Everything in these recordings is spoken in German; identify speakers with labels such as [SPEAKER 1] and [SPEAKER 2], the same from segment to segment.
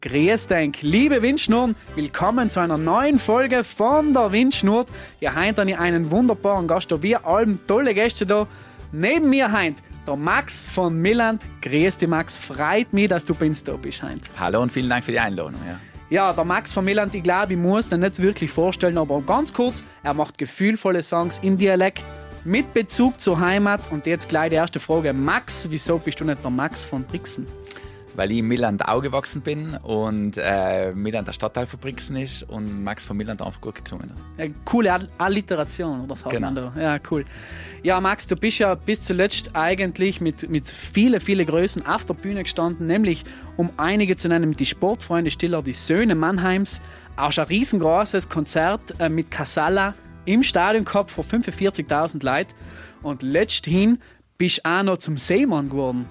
[SPEAKER 1] Grüß dich, liebe Windschnurren, willkommen zu einer neuen Folge von der Windschnur. Ja, heute habe ich einen wunderbaren Gast da, wir alle tolle Gäste da. Neben mir heute der Max von Milland. Grüß dich, Max, freut mich, dass du bei uns da bist heute.
[SPEAKER 2] Hallo und vielen Dank für die Einladung.
[SPEAKER 1] Ja, der Max von Milland, ich glaube, ich muss den nicht wirklich vorstellen, aber ganz kurz, er macht gefühlvolle Songs im Dialekt mit Bezug zur Heimat. Und jetzt gleich die erste Frage. Max, wieso bist du nicht der Max von Brixen?
[SPEAKER 2] Weil ich in Milland aufgewachsen bin und Milland der Stadtteil von Brixen ist und Max von Milland einfach gut geklungen hat.
[SPEAKER 1] Ja, coole Alliteration, oder sagt man da? Ja, cool. Ja, Max, du bist ja bis zuletzt eigentlich mit vielen Größen auf der Bühne gestanden, nämlich, um einige zu nennen, mit die Sportfreunde Stiller, die Söhne Mannheims, auch ein riesengroßes Konzert mit Casalla im Stadion gehabt vor 45.000 Leuten und letzthin bist du auch noch zum Seemann geworden.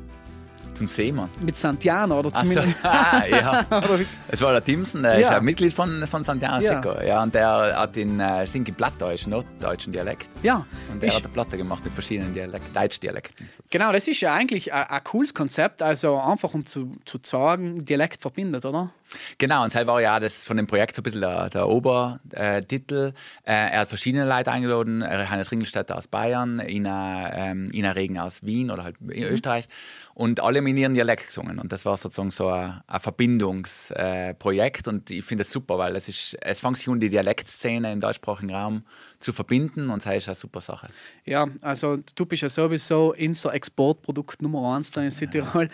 [SPEAKER 2] Zum Seemann?
[SPEAKER 1] Mit Santiano, oder zumindest.
[SPEAKER 2] So. Ja. Es war der Timson, der ist ein Mitglied von Santiano Sico. Ja, und der hat in singt plattdeutschen, norddeutschen Dialekt.
[SPEAKER 1] Ja.
[SPEAKER 2] Und der hat eine Platte gemacht mit verschiedenen Deutschdialekten.
[SPEAKER 1] Genau, das ist ja eigentlich ein cooles Konzept, also einfach um zu sagen, Dialekt verbindet, oder?
[SPEAKER 2] Genau, und das war ja das von dem Projekt so ein bisschen der Obertitel. Er hat verschiedene Leute eingeladen, Hannes Ringelstädter aus Bayern, Ina Regen aus Wien oder halt Österreich und alle in ihren Dialekt gesungen. Und das war sozusagen so ein Verbindungsprojekt und ich finde es super, weil es fängt sich um die Dialektszene im deutschsprachigen Raum zu verbinden und das ist eine super Sache.
[SPEAKER 1] Ja, also du bist ja sowieso unser Exportprodukt Nummer 1 da in Südtirol.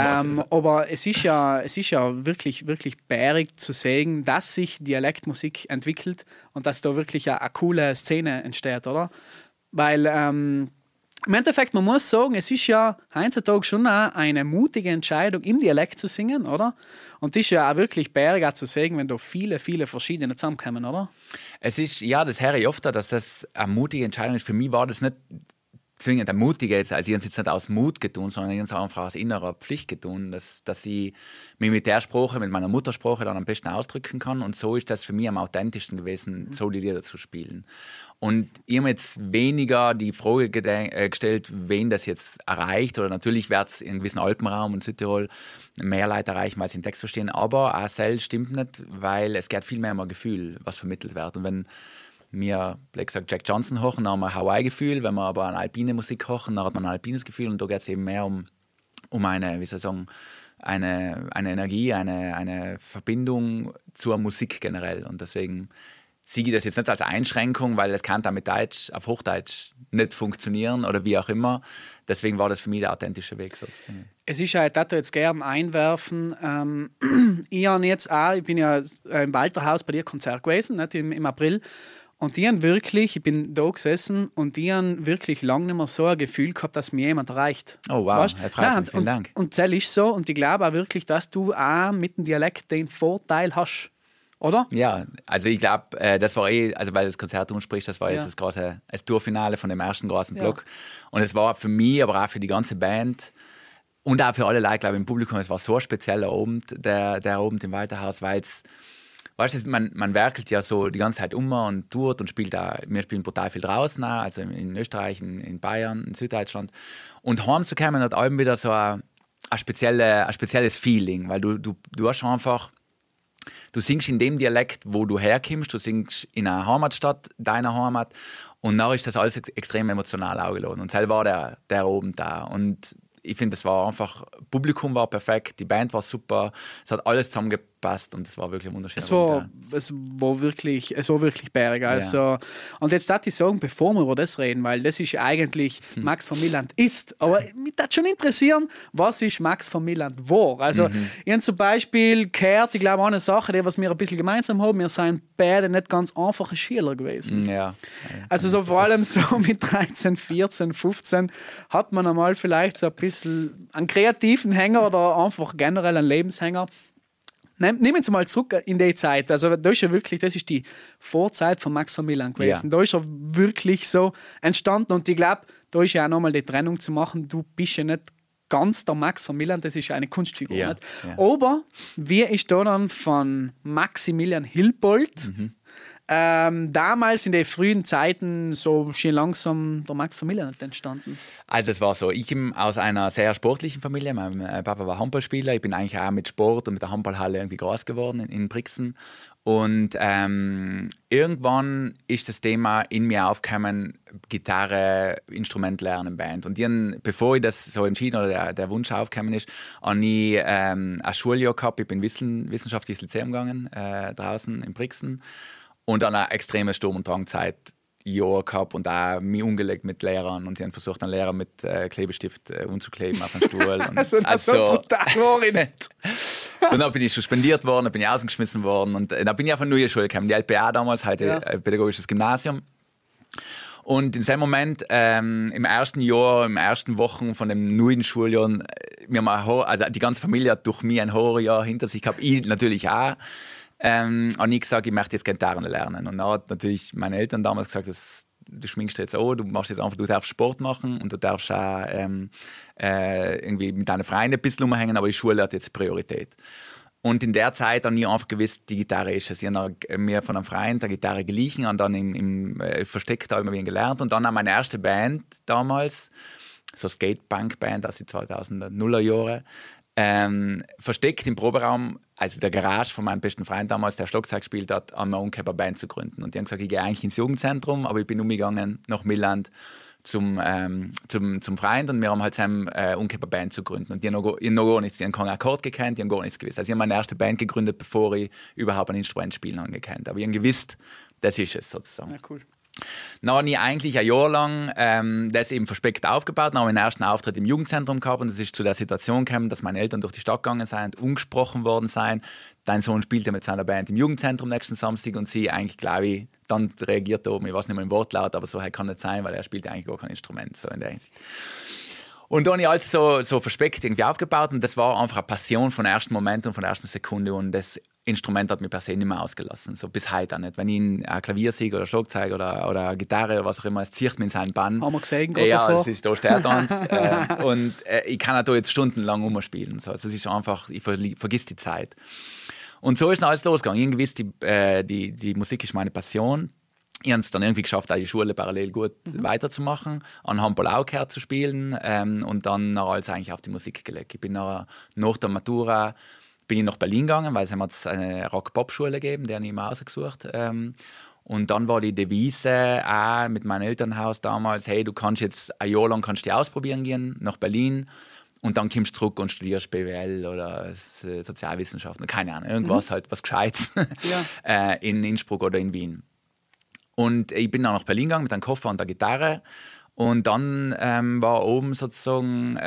[SPEAKER 1] Aber es ist ja wirklich bärig zu sehen, dass sich Dialektmusik entwickelt und dass da wirklich eine coole Szene entsteht, oder? Weil im Endeffekt, man muss sagen, es ist ja heutzutage schon auch eine mutige Entscheidung, im Dialekt zu singen, oder? Und das ist ja auch wirklich bärig auch zu sehen, wenn da viele verschiedene zusammenkommen, oder?
[SPEAKER 2] Es ist, ja, das höre ich oft, dass das eine mutige Entscheidung ist. Für mich war das nicht zwingend eine mutige, also ich habe es jetzt nicht aus Mut getan, sondern ich habe es einfach aus innerer Pflicht getan, dass ich mich mit der Sprache, mit meiner Muttersprache dann am besten ausdrücken kann. Und so ist das für mich am authentischsten gewesen, so die Lieder zu spielen. Und ich habe jetzt weniger die Frage gestellt, wen das jetzt erreicht. Oder natürlich wird es in gewissen Alpenraum und Südtirol mehr Leute erreichen, weil sie den Text verstehen. Aber auch selbst stimmt nicht, weil es geht viel mehr um ein Gefühl, was vermittelt wird. Und wenn wir, blöd gesagt, Jack Johnson hören, dann haben wir ein Hawaii-Gefühl. Wenn wir aber eine alpine Musik hören, dann hat man ein alpines Gefühl. Und da geht es eben mehr um eine, wie soll ich sagen, eine Energie, eine Verbindung zur Musik generell. Und deswegen sehe ich das jetzt nicht als Einschränkung, weil es kann dann mit Deutsch auf Hochdeutsch nicht funktionieren oder wie auch immer. Deswegen war das für mich der authentische Weg. Sozusagen.
[SPEAKER 1] Es ist ja, ich würde jetzt gerne einwerfen, ich bin ja im Walterhaus bei dir Konzert gewesen, nicht, im April. Und ich bin da gesessen und die haben wirklich lange nicht mehr so ein Gefühl gehabt, dass mir jemand erreicht.
[SPEAKER 2] Oh wow, vielen Dank.
[SPEAKER 1] Und das ist so und ich glaube auch wirklich, dass du auch mit dem Dialekt den Vorteil hast. Oder?
[SPEAKER 2] Ja, also ich glaube, das war also weil das Konzert anspricht, das war jetzt das Tourfinale von dem ersten großen Block. Und es war für mich, aber auch für die ganze Band und auch für alle Leute, glaube ich, im Publikum, es war so ein spezieller Abend, der Abend im Walterhaus, weil es, weißt du, man werkelt ja so die ganze Zeit und tourt und spielt da. Wir spielen brutal viel draußen, auch, also in Österreich, in Bayern, in Süddeutschland. Und heimzukommen hat allem wieder so ein spezielles Feeling, weil du hast einfach, du singst in dem Dialekt, wo du herkommst, du singst in einer Heimatstadt, deiner Heimat, und dann ist das alles extrem emotional aufgeladen. Und selber war der Abend da. Und ich finde, Publikum war perfekt, die Band war super, es hat alles zusammengepasst und es war wirklich ein wunderschöner Abend.
[SPEAKER 1] Es war wirklich bärig. Also. Ja. Und jetzt darf ich sagen, bevor wir über das reden, weil das ist eigentlich Max von Milland ist. Aber mich würde schon interessieren, was ist Max von Milland war? Also, ich habe zum Beispiel gehört, ich glaube, eine Sache, die was wir ein bisschen gemeinsam haben, wir sind beide nicht ganz einfache Schüler gewesen.
[SPEAKER 2] Ja.
[SPEAKER 1] Also, so vor allem so mit 13, 14, 15 hat man einmal vielleicht so ein bisschen einen kreativen Hänger oder einfach generell einen Lebenshänger. Nehmen wir mal zurück in die Zeit. Also, das ist die Vorzeit von Max von Milland gewesen. Ja. Da ist er wirklich so entstanden. Und ich glaube, da ist ja auch nochmal die Trennung zu machen. Du bist ja nicht ganz der Max von Milland, das ist eine Kunstfigur. Ja. Nicht? Ja. Aber wie ist da dann von Maximilian Hilbold damals in den frühen Zeiten so schön langsam der Max Familie entstanden?
[SPEAKER 2] Also es war so, ich komme aus einer sehr sportlichen Familie. Mein Papa war Handballspieler. Ich bin eigentlich auch mit Sport und mit der Handballhalle irgendwie groß geworden in Brixen. Und irgendwann ist das Thema in mir aufgekommen, Gitarre, Instrument lernen, Band. Und bevor ich das so entschieden oder der Wunsch aufgekommen ist, habe ich ein Schuljahr gehabt. Ich bin wissenschaftliches Lyzeum gegangen, draußen in Brixen. Und dann eine extreme Sturm- und Drangzeit Jahr gehabt und auch mich umgelegt mit Lehrern. Und die haben versucht, einen Lehrer mit Klebestift umzukleben auf den Stuhl. Und
[SPEAKER 1] so brutal war ich nicht.
[SPEAKER 2] Und dann bin ich suspendiert worden, dann bin ich ausgeschmissen worden. Und dann bin ich auf eine neue Schule gekommen, die LPA damals, heute Pädagogisches Gymnasium. Und in dem Moment, im ersten Jahr, im ersten Wochen von dem neuen Schuljahr, also die ganze Familie hat durch mich ein Horrorjahr hinter sich gehabt. Ich natürlich auch. Habe ich gesagt, ich möchte jetzt Gitarre lernen. Und dann hat natürlich meine Eltern damals gesagt, du schminkst jetzt an, du darfst Sport machen und du darfst auch irgendwie mit deinen Freunden ein bisschen rumhängen, aber die Schule hat jetzt Priorität. Und in der Zeit habe ich einfach gewusst, die Gitarre ist es. Ich habe mir von einem Freund der Gitarre geliehen und dann im Versteck da immer wieder gelernt. Und dann auch meine erste Band damals, so Skatepunk-Band aus den 2000er Jahre, versteckt im Proberaum, also der Garage von meinem besten Freund damals, der Schlagzeug gespielt hat, an einer Band zu gründen. Und die haben gesagt, ich gehe eigentlich ins Jugendzentrum, aber ich bin umgegangen nach Milland zum Freund und wir haben halt seine Band zu gründen. Und die haben noch gar nichts, die haben keinen Akkord gekannt, die haben gar nichts gewusst. Also ich habe meine erste Band gegründet, bevor ich überhaupt ein Instrument spielen habe gekannt. Aber ich habe gewusst, das ist es sozusagen.
[SPEAKER 1] Ja, cool.
[SPEAKER 2] Dann habe ich eigentlich ein Jahr lang das eben versteckt aufgebaut. Dann habe ich den ersten Auftritt im Jugendzentrum gehabt und es ist zu der Situation gekommen, dass meine Eltern durch die Stadt gegangen sind und umgesprochen worden sind. Dein Sohn spielt ja mit seiner Band im Jugendzentrum nächsten Samstag und sie eigentlich, glaube ich, dann reagiert da oben, ich weiß nicht mehr im Wortlaut, aber so kann nicht sein, weil er spielt ja eigentlich gar kein Instrument. So in der Hinsicht. Und dann habe ich alles so verspeckt irgendwie aufgebaut und das war einfach eine Passion von ersten Moment und von der ersten Sekunde und das Instrument hat mich per se nicht mehr ausgelassen, so bis heute auch nicht. Wenn ich ein Klavier sehe oder Schlagzeug oder Gitarre oder was auch immer, es zieht mich in seinen Bann.
[SPEAKER 1] Haben wir gesehen,
[SPEAKER 2] ja, das ist, da steht uns. Und ich kann auch da jetzt stundenlang rumspielen. So. Also das ist einfach, ich vergiss die Zeit. Und so ist dann alles losgegangen. Irgendwie ist die Musik ist meine Passion. Ich habe es dann irgendwie geschafft, auch die Schule parallel gut weiterzumachen, an Handball auch gehört zu spielen und dann alles eigentlich auf die Musik gelegt. Ich bin nach der Matura bin ich nach Berlin gegangen, weil es eine Rock-Pop-Schule gegeben, die habe ich immer ausgesucht. Und dann war die Devise auch mit meinem Elternhaus damals, hey, du kannst jetzt ein Jahr lang die ausprobieren gehen nach Berlin und dann kommst du zurück und studierst BWL oder Sozialwissenschaften, keine Ahnung, irgendwas halt, was Gescheites in Innsbruck oder in Wien. Und ich bin dann nach Berlin gegangen mit einem Koffer und der Gitarre und dann war oben sozusagen,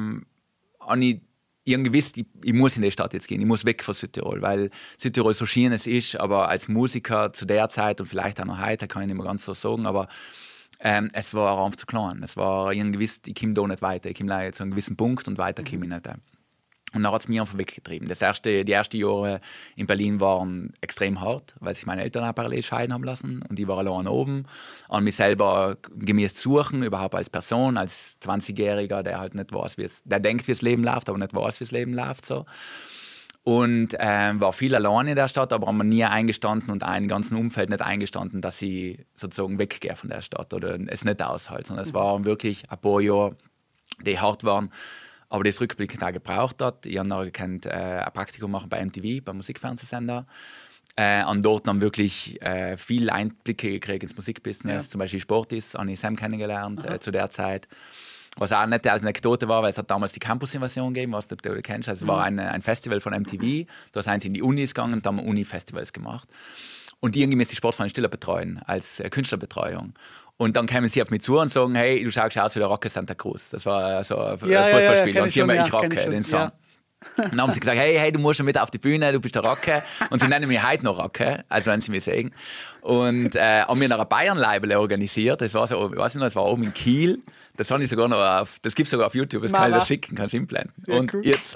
[SPEAKER 2] ich habe gewusst, ich muss in die Stadt jetzt gehen, ich muss weg von Südtirol, weil Südtirol so schön es ist, aber als Musiker zu der Zeit und vielleicht auch noch heute, kann ich nicht mehr ganz so sagen, aber es war einfach zu klein. Ich habe gewusst, ich komme da nicht weiter, ich komme zu einem gewissen Punkt und weiter komme ich nicht. Und dann hat es mich einfach weggetrieben. Die ersten Jahre in Berlin waren extrem hart, weil sich meine Eltern auch parallel scheiden haben lassen. Und ich war allein oben. An mich selber gemäß suchen, überhaupt als Person, als 20-Jähriger, der halt nicht weiß, der denkt, wie das Leben läuft, aber nicht weiß, wie das Leben läuft. So. Und war viel allein in der Stadt, aber haben mir nie eingestanden und einem ganzen Umfeld nicht eingestanden, dass ich sozusagen weggehe von der Stadt oder es nicht aushalte. Sondern es waren wirklich ein paar Jahre, die hart waren, aber das rückblickend auch gebraucht hat. Ich habe noch ein Praktikum machen bei MTV, beim Musikfernsehsender. Und dort dann wirklich viele Einblicke gekriegt ins Musikbusiness. Zum Beispiel Sportis, habe ich Sam kennengelernt zu der Zeit. Was auch eine nette Anekdote war, weil es hat damals die Campus-Invasion gegeben, was du kennst. Also es war ein Festival von MTV. Da sind sie in die Unis gegangen und haben Uni-Festivals gemacht. Und die irgendwie die Sportverein Stiller betreuen, als Künstlerbetreuung. Und dann kamen sie auf mich zu und sagen, hey, du schaust aus wie der Rocker Santa Cruz. Das war so ein Fußballspiel. Und sie haben ich rocke den Song. Ja. Und dann haben sie gesagt, hey, du musst schon mit auf die Bühne, du bist der Rocke. Und sie nennen mich heute noch Rocke, also wenn sie mich sehen. Und haben mir noch ein Bayern-Label organisiert. Das war so, ich weiß nicht, das war oben in Kiel. Das habe ich sogar noch das gibt es sogar auf YouTube, das kann ich dir schicken, kannst du einblenden. Ja, und cool. Jetzt.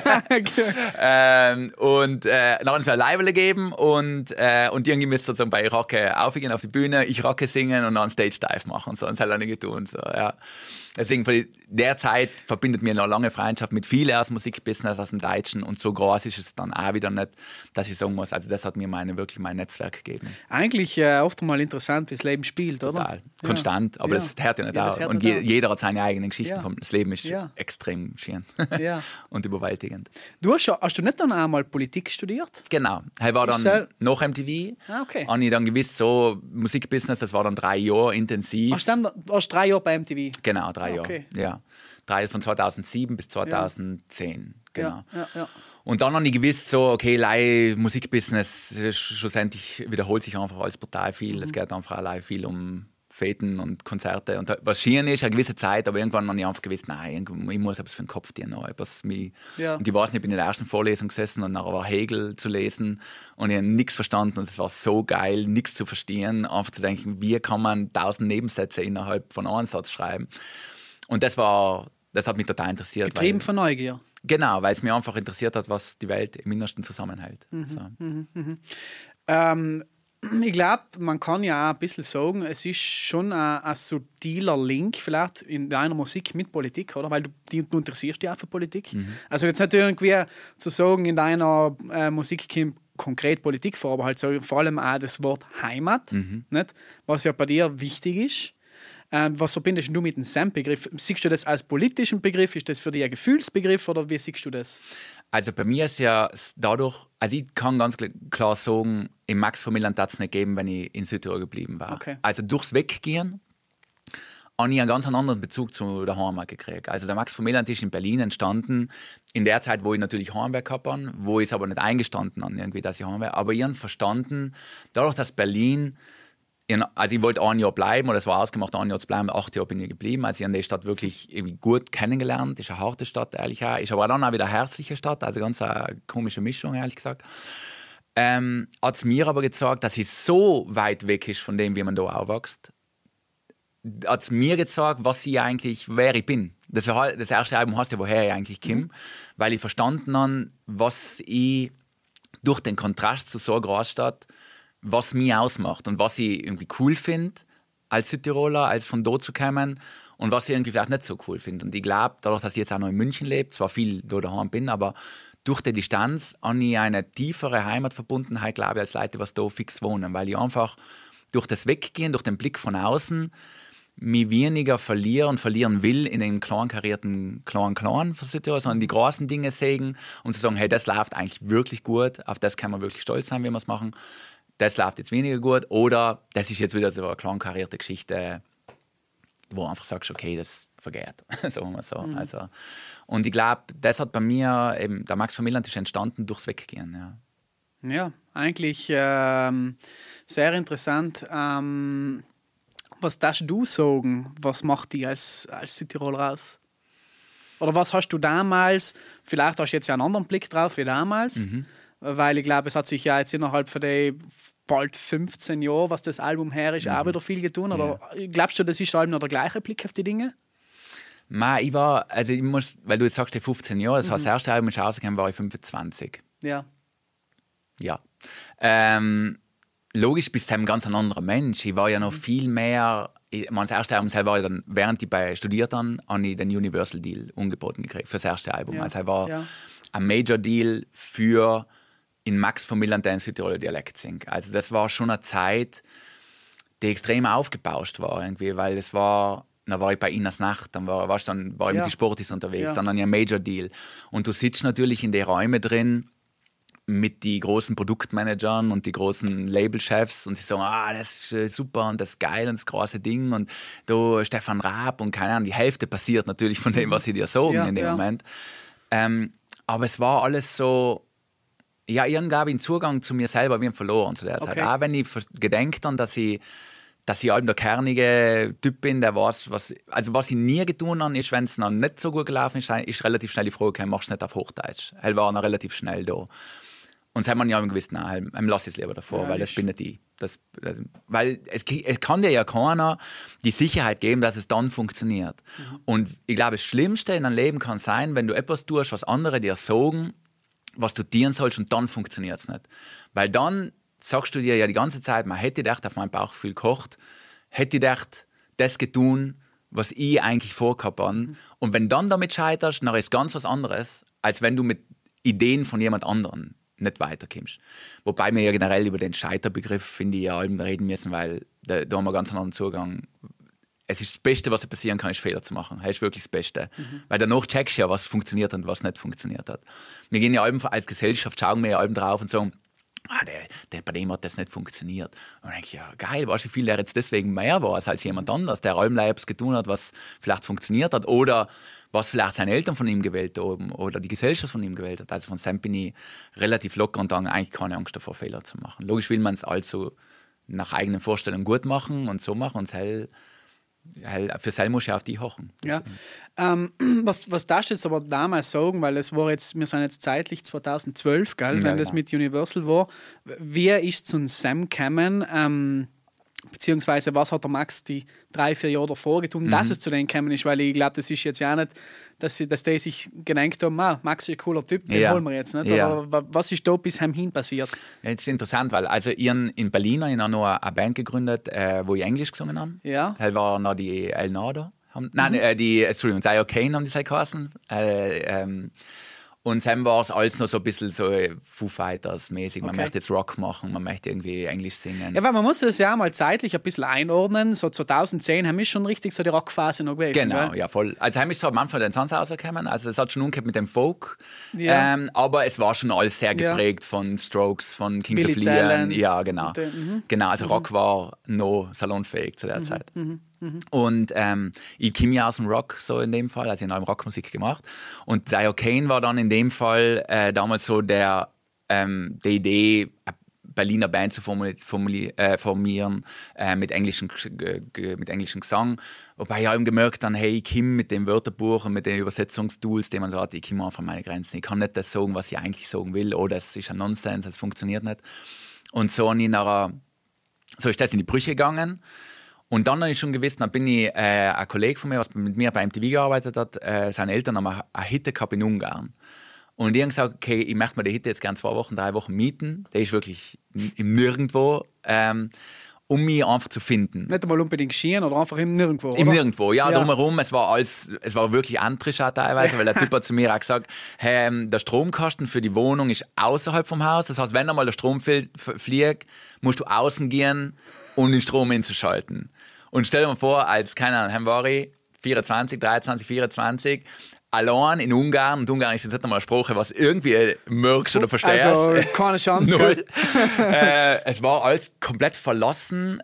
[SPEAKER 2] Dann habe ich ein Live gegeben und irgendwie müsste sozusagen bei Rocke aufgehen auf die Bühne, ich Rocke singen und dann Stage Dive machen. So, und das hat er nicht getan. So, ja. Deswegen, von der Zeit verbindet mir noch lange Freundschaft mit vielen aus dem Musikbusiness, aus dem Deutschen. Und so groß ist es dann auch wieder nicht, dass ich sagen muss, also das hat mir wirklich mein Netzwerk gegeben.
[SPEAKER 1] Eigentlich oft mal interessant, wie das Leben spielt, oder?
[SPEAKER 2] Total. Konstant, aber das hört ja nicht auf. Und jeder hat seine eigenen Geschichten. Das Leben ist extrem schön und überwältigend.
[SPEAKER 1] Hast du nicht dann einmal Politik studiert?
[SPEAKER 2] Genau. Ich war dann nach MTV.
[SPEAKER 1] Okay.
[SPEAKER 2] Habe ich dann gewiss so Musikbusiness, das war dann 3 Jahre intensiv.
[SPEAKER 1] Warst du 3 Jahre bei MTV?
[SPEAKER 2] Genau, 3 Jahre. Ja. 3 von 2007 bis 2010. Genau.
[SPEAKER 1] Ja.
[SPEAKER 2] Und dann habe ich gewusst, so, okay, Musikbusiness, schlussendlich wiederholt sich einfach alles brutal viel. Es geht einfach allein viel um Feten und Konzerte. Und was schön ist, eine gewisse Zeit, aber irgendwann habe ich einfach gewusst, nein, ich muss etwas für den Kopf tun. Und ich weiß nicht, ich bin in der ersten Vorlesung gesessen und nachher war Hegel zu lesen und ich habe nichts verstanden und es war so geil, nichts zu verstehen, einfach zu denken, wie kann man 1000 Nebensätze innerhalb von einem Satz schreiben. Und das hat mich total interessiert.
[SPEAKER 1] Getrieben von Neugier.
[SPEAKER 2] Genau, weil es mich einfach interessiert hat, was die Welt im Innersten zusammenhält.
[SPEAKER 1] Ich glaube, man kann ja auch ein bisschen sagen, es ist schon ein subtiler Link vielleicht in deiner Musik mit Politik, oder? Weil du interessierst dich auch für Politik. Also jetzt nicht irgendwie zu sagen, in deiner Musik kommt konkret Politik vor, aber halt so, vor allem auch das Wort Heimat, nicht? Was ja bei dir wichtig ist. Was verbindest du mit dem SAMP-Begriff? Siehst du das als politischen Begriff? Ist das für dich ein Gefühlsbegriff oder wie siehst du das?
[SPEAKER 2] Also bei mir ist ja dadurch, also ich kann ganz klar sagen, im Max von Milan hat es nicht gegeben, wenn ich in Südtirol geblieben war.
[SPEAKER 1] Okay.
[SPEAKER 2] Also durchs Weggehen habe ich einen ganz anderen Bezug zu der Heimat gekriegt. Also der Max von Milan ist in Berlin entstanden, in der Zeit, wo ich natürlich Heimweh gehabt habe, wo ich es aber nicht eingestanden habe, irgendwie, dass ich Heimweh. Aber ich habe verstanden, dadurch, dass Berlin, also ich wollte 1 Jahr bleiben, oder es war ausgemacht, 1 Jahr zu bleiben, 8 Jahre bin ich geblieben. Also ich habe die Stadt wirklich irgendwie gut kennengelernt. Ist eine harte Stadt, ehrlich auch. Ist aber dann auch wieder eine herzliche Stadt, also ganz eine komische Mischung, ehrlich gesagt. Hat es mir aber gezeigt, dass es so weit weg ist von dem, wie man da aufwächst. Hat es mir gezeigt, wer ich bin. Das erste Album heißt ja, woher ich eigentlich komme, weil ich verstanden habe, was ich durch den Kontrast zu so einer Großstadt, was mich ausmacht und was ich irgendwie cool finde als Südtiroler, als von dort zu kommen und was ich irgendwie vielleicht nicht so cool finde. Und ich glaube, dadurch, dass ich jetzt auch noch in München lebe, zwar viel da daheim bin, aber durch die Distanz habe ich eine tiefere Heimatverbundenheit, glaube ich, als Leute, die da fix wohnen, weil ich einfach durch das Weggehen, durch den Blick von außen mich weniger verlieren will in den kleinkarierten Clan von Südtirol, sondern die großen Dinge sehen und zu sagen, hey, das läuft eigentlich wirklich gut, auf das kann man wirklich stolz sein, wie wir es machen. Das läuft jetzt weniger gut oder das ist jetzt wieder so eine kleinkarierte Geschichte, wo du einfach sagst, okay, das vergeht, sagen wir so. Also, und ich glaube, das hat bei mir, eben, der Max von Milan ist entstanden durchs Weggehen.
[SPEAKER 1] Ja, eigentlich sehr interessant. Was darfst du sagen, was macht dich als Südtiroler aus? Oder was hast du damals, vielleicht hast du jetzt ja einen anderen Blick drauf wie damals, weil ich glaube, es hat sich ja jetzt innerhalb von den bald 15 Jahren, was das Album her ist, auch wieder viel getan. Oder glaubst du, das ist allem noch der gleiche Blick auf die Dinge?
[SPEAKER 2] Nein, ich muss, weil du jetzt sagst, 15 Jahre, das heißt, das erste Album ist rausgekommen, war ich 25.
[SPEAKER 1] Ja.
[SPEAKER 2] Ja. Logisch bist du ein ganz anderer Mensch. Ich war ja noch viel mehr. Das erste Album war ja dann, während ich studiert habe, habe ich den Universal Deal angeboten gekriegt für das erste Album.
[SPEAKER 1] Ja.
[SPEAKER 2] Also er war ein Major Deal für in Max von Milan den Südtiroler Dialekt singt. Also das war schon eine Zeit, die extrem aufgebauscht war irgendwie, weil es war. Dann war ich bei Inas Nacht, dann war ich mit den Sportis unterwegs, dann habe ich einen Major Deal. Und du sitzt natürlich in den Räumen drin mit den großen Produktmanagern und die großen Labelchefs und sie sagen, das ist super und das ist geil und das große Ding und da Stefan Raab und keine Ahnung, die Hälfte passiert natürlich von dem, was sie dir sagen in dem Moment. Aber es war alles so, ja, irgendwie einen Zugang zu mir selber wie verloren zu der Zeit. Auch wenn ich gedenkt habe, dass ich halt der kernige Typ bin, der weiß, was ich nie getan habe, ist, wenn es noch nicht so gut gelaufen ist relativ schnell die Frage, machst du es nicht auf Hochdeutsch. Er war noch relativ schnell da. Und dann haben wir ja gewusst, nein, lass es lieber davor,
[SPEAKER 1] Ja,
[SPEAKER 2] weil das bin nicht ich. Weil es kann dir ja keiner die Sicherheit geben, dass es dann funktioniert. Und ich glaube, das Schlimmste in deinem Leben kann sein, wenn du etwas tust, was andere dir sagen, was du dienen sollst, und dann funktioniert es nicht. Weil dann sagst du dir ja die ganze Zeit, man hätte gedacht, auf meinem Bauchgefühl kocht, hätte gedacht, das getan, was ich eigentlich vorgehabt habe. Und wenn dann damit scheiterst, dann ist ganz was anderes, als wenn du mit Ideen von jemand anderem nicht weiterkommst. Wobei wir ja generell über den Scheiterbegriff, finde ich, ja reden müssen, weil da haben wir ganz einen anderen Zugang. Es ist das Beste, was dir passieren kann, ist Fehler zu machen. Das ist wirklich das Beste. Weil danach checkst du ja, was funktioniert und was nicht funktioniert hat. Wir gehen ja als Gesellschaft, schauen wir ja drauf und sagen, bei dem hat das nicht funktioniert. Und dann denke ich, ja geil, weißt du, wie viel der jetzt deswegen mehr war als jemand anders, der etwas getan hat, was vielleicht funktioniert hat oder was vielleicht seine Eltern von ihm gewählt haben oder die Gesellschaft von ihm gewählt hat. Also von Sam bin ich relativ locker und dann eigentlich keine Angst davor, Fehler zu machen. Logisch will man es also nach eigenen Vorstellungen gut machen und so machen und für Sel muss ich auf die hochen.
[SPEAKER 1] Ja. Was darfst du jetzt aber damals sagen, weil es war jetzt, wir sind jetzt zeitlich 2012, gell, wenn das mit Universal war. Wie ist es zu Sam gekommen? Beziehungsweise was hat der Max die 3-4 Jahre davor getan, dass es zu denen gekommen ist? Weil ich glaube, das ist jetzt ja nicht, dass die sich gedacht haben, Max ist ein cooler Typ, den holen wir jetzt nicht.
[SPEAKER 2] Ja.
[SPEAKER 1] Oder was ist da bis hin passiert?
[SPEAKER 2] Ja, das ist interessant, weil also in Berlin habe ich noch eine Band gegründet, wo ich Englisch gesungen habe.
[SPEAKER 1] Ja.
[SPEAKER 2] Das war noch die El Nado. Entschuldigung, Dio Kane haben die geheißen. Und dann war es alles noch so ein bisschen so Foo Fighters-mäßig. Man möchte jetzt Rock machen, man möchte irgendwie Englisch singen.
[SPEAKER 1] Ja, weil man muss das ja mal zeitlich ein bisschen einordnen. So 2010 haben wir schon richtig so die Rockphase noch gewesen.
[SPEAKER 2] Genau,
[SPEAKER 1] gell?
[SPEAKER 2] ja voll. Also haben wir so am Anfang den Sons rausgekommen. Also es hat schon umgekehrt mit dem Folk.
[SPEAKER 1] Ja.
[SPEAKER 2] Aber es war schon alles sehr geprägt von Strokes, von Kings
[SPEAKER 1] Billy
[SPEAKER 2] of Leon.
[SPEAKER 1] Talent.
[SPEAKER 2] Ja, genau. Genau, also Rock war noch salonfähig zu der Zeit. Und ich komme ja aus dem Rock, so in dem Fall, also ich habe Rockmusik gemacht. Und Dio Kane war dann in dem Fall damals so die Idee, eine Berliner Band zu formieren mit englischem Gesang. Wobei ich eben gemerkt habe, hey, ich komme mit dem Wörterbuch und mit den Übersetzungstools, die man so hat, ich komme einfach meine Grenzen. Ich kann nicht das sagen, was ich eigentlich sagen will, oder es ist ein Nonsens, es funktioniert nicht. Und so ist das in die Brüche gegangen. Und dann habe ich schon gewusst, dann bin ich ein Kollege von mir, der mit mir bei MTV gearbeitet hat, seine Eltern haben eine Hütte gehabt in Ungarn. Und die haben gesagt, okay, ich möchte mir die Hütte jetzt gerne 2 Wochen, 3 Wochen mieten. Der ist wirklich im Nirgendwo, um mich einfach zu finden.
[SPEAKER 1] Nicht einmal unbedingt Skiern oder einfach im Nirgendwo,
[SPEAKER 2] Im
[SPEAKER 1] oder?
[SPEAKER 2] Nirgendwo, ja, drumherum. Es war wirklich antrisch auch teilweise, weil der Typ hat zu mir auch gesagt, hey, der Stromkasten für die Wohnung ist außerhalb vom Haus. Das heißt, wenn einmal der Strom fliegt, musst du außen gehen, um den Strom einzuschalten. Und stell dir mal vor, als, keine Ahnung, war ich 23, 24, allein in Ungarn, und Ungarn ist jetzt nicht einmal eine Sprache, was irgendwie merkst oder verstehst.
[SPEAKER 1] Also keine Chance.
[SPEAKER 2] Null. Es war alles komplett verlassen.